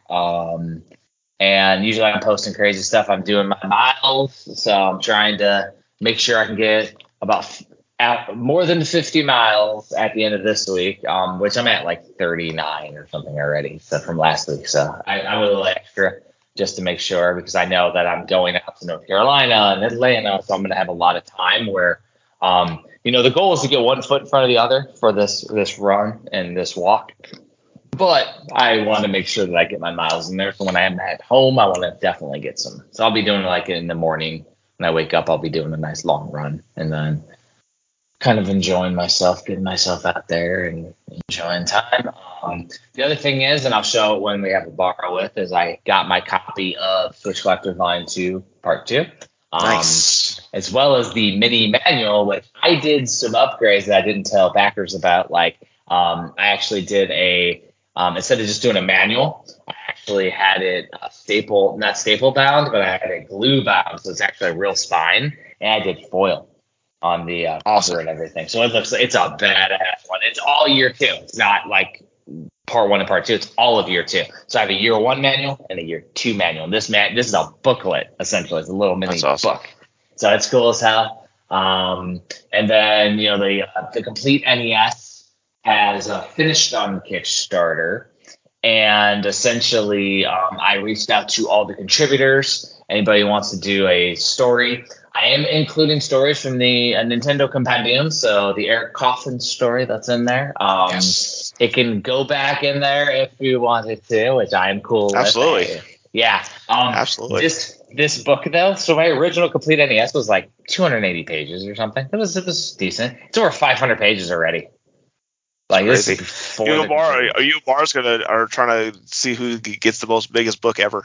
And usually I'm posting crazy stuff. I'm doing my miles, so I'm trying to make sure I can get about more than 50 miles at the end of this week, which I'm at like 39 or something already, so from last week. So I'm a little extra just to make sure, because I know that I'm going out to North Carolina and Atlanta, so I'm going to have a lot of time where, the goal is to get one foot in front of the other for this run and this walk. But I want to make sure that I get my miles in there. So when I'm at home, I want to definitely get some. So I'll be doing like in the morning when I wake up, I'll be doing a nice long run and then kind of enjoying myself, getting myself out there and enjoying time. The other thing is, and I'll show it when we have a borrow with, is I got my copy of Switch Collector Volume 2, Part 2. Nice. As well as the mini manual, which I did some upgrades that I didn't tell backers about. Like I actually did instead of just doing a manual, I actually had it not staple bound, but I had it glue bound. So it's actually a real spine. And I did foil on the cover and everything. So it looks like it's a badass one. It's all year 2. It's not like part 1 and part 2. It's all of year 2. So I have a year 1 manual and a year 2 manual. And this is a booklet, essentially. It's a little mini book. So it's cool as hell. And then, the complete NES has finished on Kickstarter. And essentially, I reached out to all the contributors. Anybody who wants to do a story. I am including stories from the Nintendo Compendium, so the Eric Coffin story that's in there. Yes. It can go back in there if you wanted to, which I am cool Absolutely. with. Yeah. Absolutely. This book, though, so my original complete NES was like 280 pages or something. It was decent. It's over 500 pages already. Like this is before you bars are trying to see who gets the biggest book ever.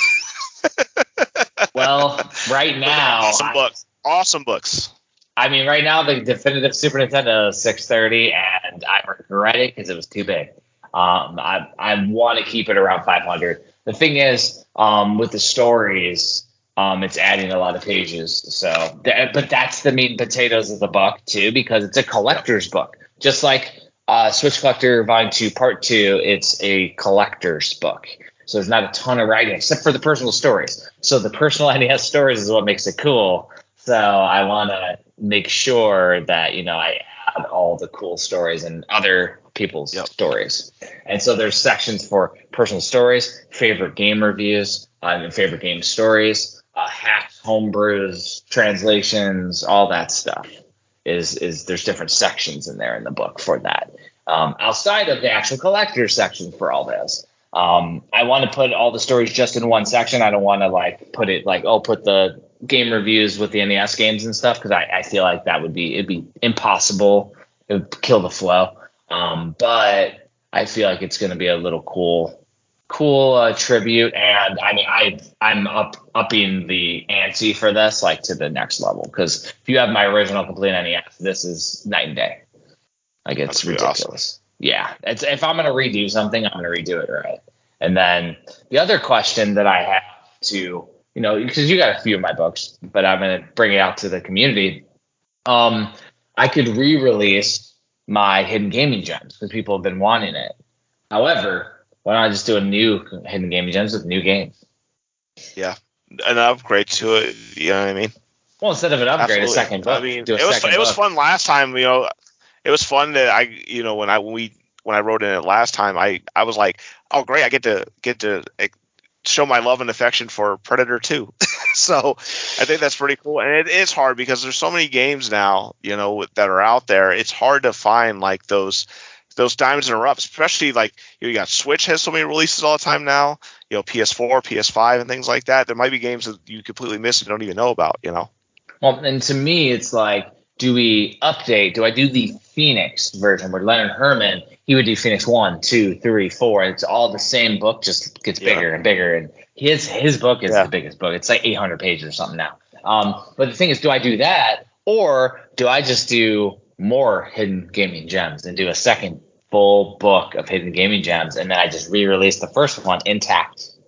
Well, right now, awesome books. I mean, right now the definitive Super Nintendo is 630, and I regret it because it was too big. I want to keep it around 500. The thing is, with the stories, it's adding a lot of pages. So, but that's the meat and potatoes of the book too, because it's a collector's book, just like Switch Collector Volume 2 Part 2. It's a collector's book. So there's not a ton of writing except for the personal stories. So the personal NES stories is what makes it cool. So I want to make sure that, I add all the cool stories and other people's stories. And so there's sections for personal stories, favorite game reviews, and favorite game stories, hacks, homebrews, translations, all that stuff. There's different sections in there in the book for that. Outside of the actual collector section for all this. I want to put all the stories just in one section. I don't want to put it put the game reviews with the NES games and stuff, because I feel like it'd be impossible. It would kill the flow. But I feel like it's going to be a little cool tribute. And I mean, I'm upping the ante for this to the next level, because if you have my original complete NES, this is night and day. It's ridiculous. Awesome. Yeah, if I'm going to redo something, I'm going to redo it right. And then the other question that I have to, because you got a few of my books, but I'm going to bring it out to the community. I could re-release my Hidden Gaming Gems because people have been wanting it. However, why don't I just do a new Hidden Gaming Gems with new games? Yeah, an upgrade to it. You know what I mean? Well, instead of an upgrade, Absolutely. a second book. I mean, it was fun last time. It was fun that when I wrote in it last time, I was like, oh great, I get to show my love and affection for Predator 2. So I think that's pretty cool. And it is hard because there's so many games now, that are out there. It's hard to find those diamonds in the rough, especially you got Switch has so many releases all the time now, PS4, PS5 and things like that. There might be games that you completely miss and don't even know about, Well, and to me, it's do we update? Do I do the Phoenix version where Leonard Herman, he would do Phoenix 1, 2, 3, 4. It's all the same book, just gets bigger and bigger. And his book is the biggest book. It's 800 pages or something now. But the thing is, do I do that, or do I just do more Hidden Gaming Gems and do a second full book of Hidden Gaming Gems, and then I just re-release the first one intact?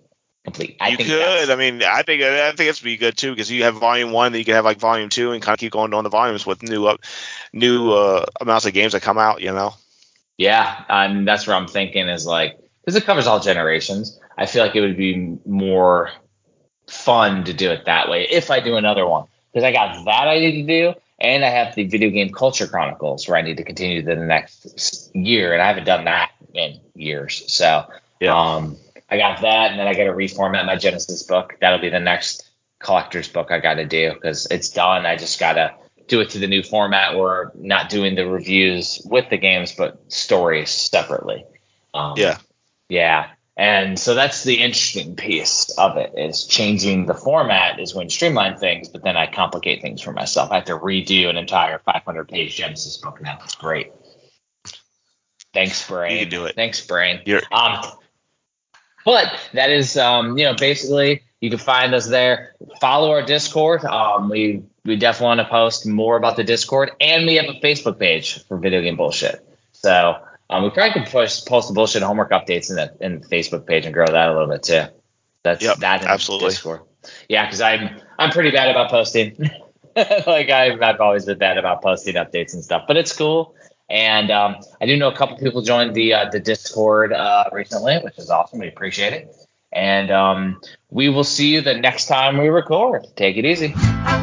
complete. You could. I mean, I think it's be good too because you have volume 1, then you can have like volume 2, and kind of keep going on the volumes with new amounts of games that come out. Yeah, that's what I'm thinking is like, because it covers all generations. I feel like it would be more fun to do it that way if I do another one, because I got that I need to do, and I have the Video Game Culture Chronicles where I need to continue the next year, and I haven't done that in years. So I got that, and then I got to reformat my Genesis book. That'll be the next collector's book I got to do because it's done. I just got to do it to the new format. We're not doing the reviews with the games, but stories separately. Yeah. And so that's the interesting piece of it, is changing the format is when streamline things, but then I complicate things for myself. I have to redo an entire 500-page Genesis book now. It's great. Thanks, Brain. You can do it. Thanks, Brain. But that is, basically you can find us there. Follow our Discord. We definitely want to post more about the Discord, and we have a Facebook page for Video Game Bullshit. So we probably could post the bullshit homework updates in the Facebook page and grow that a little bit too. That's that in absolutely. Discord. Yeah, because I'm pretty bad about posting. Like I've always been bad about posting updates and stuff, but it's cool. And I do know a couple people joined the Discord recently, which is awesome. We appreciate it. And we will see you the next time we record. Take it easy.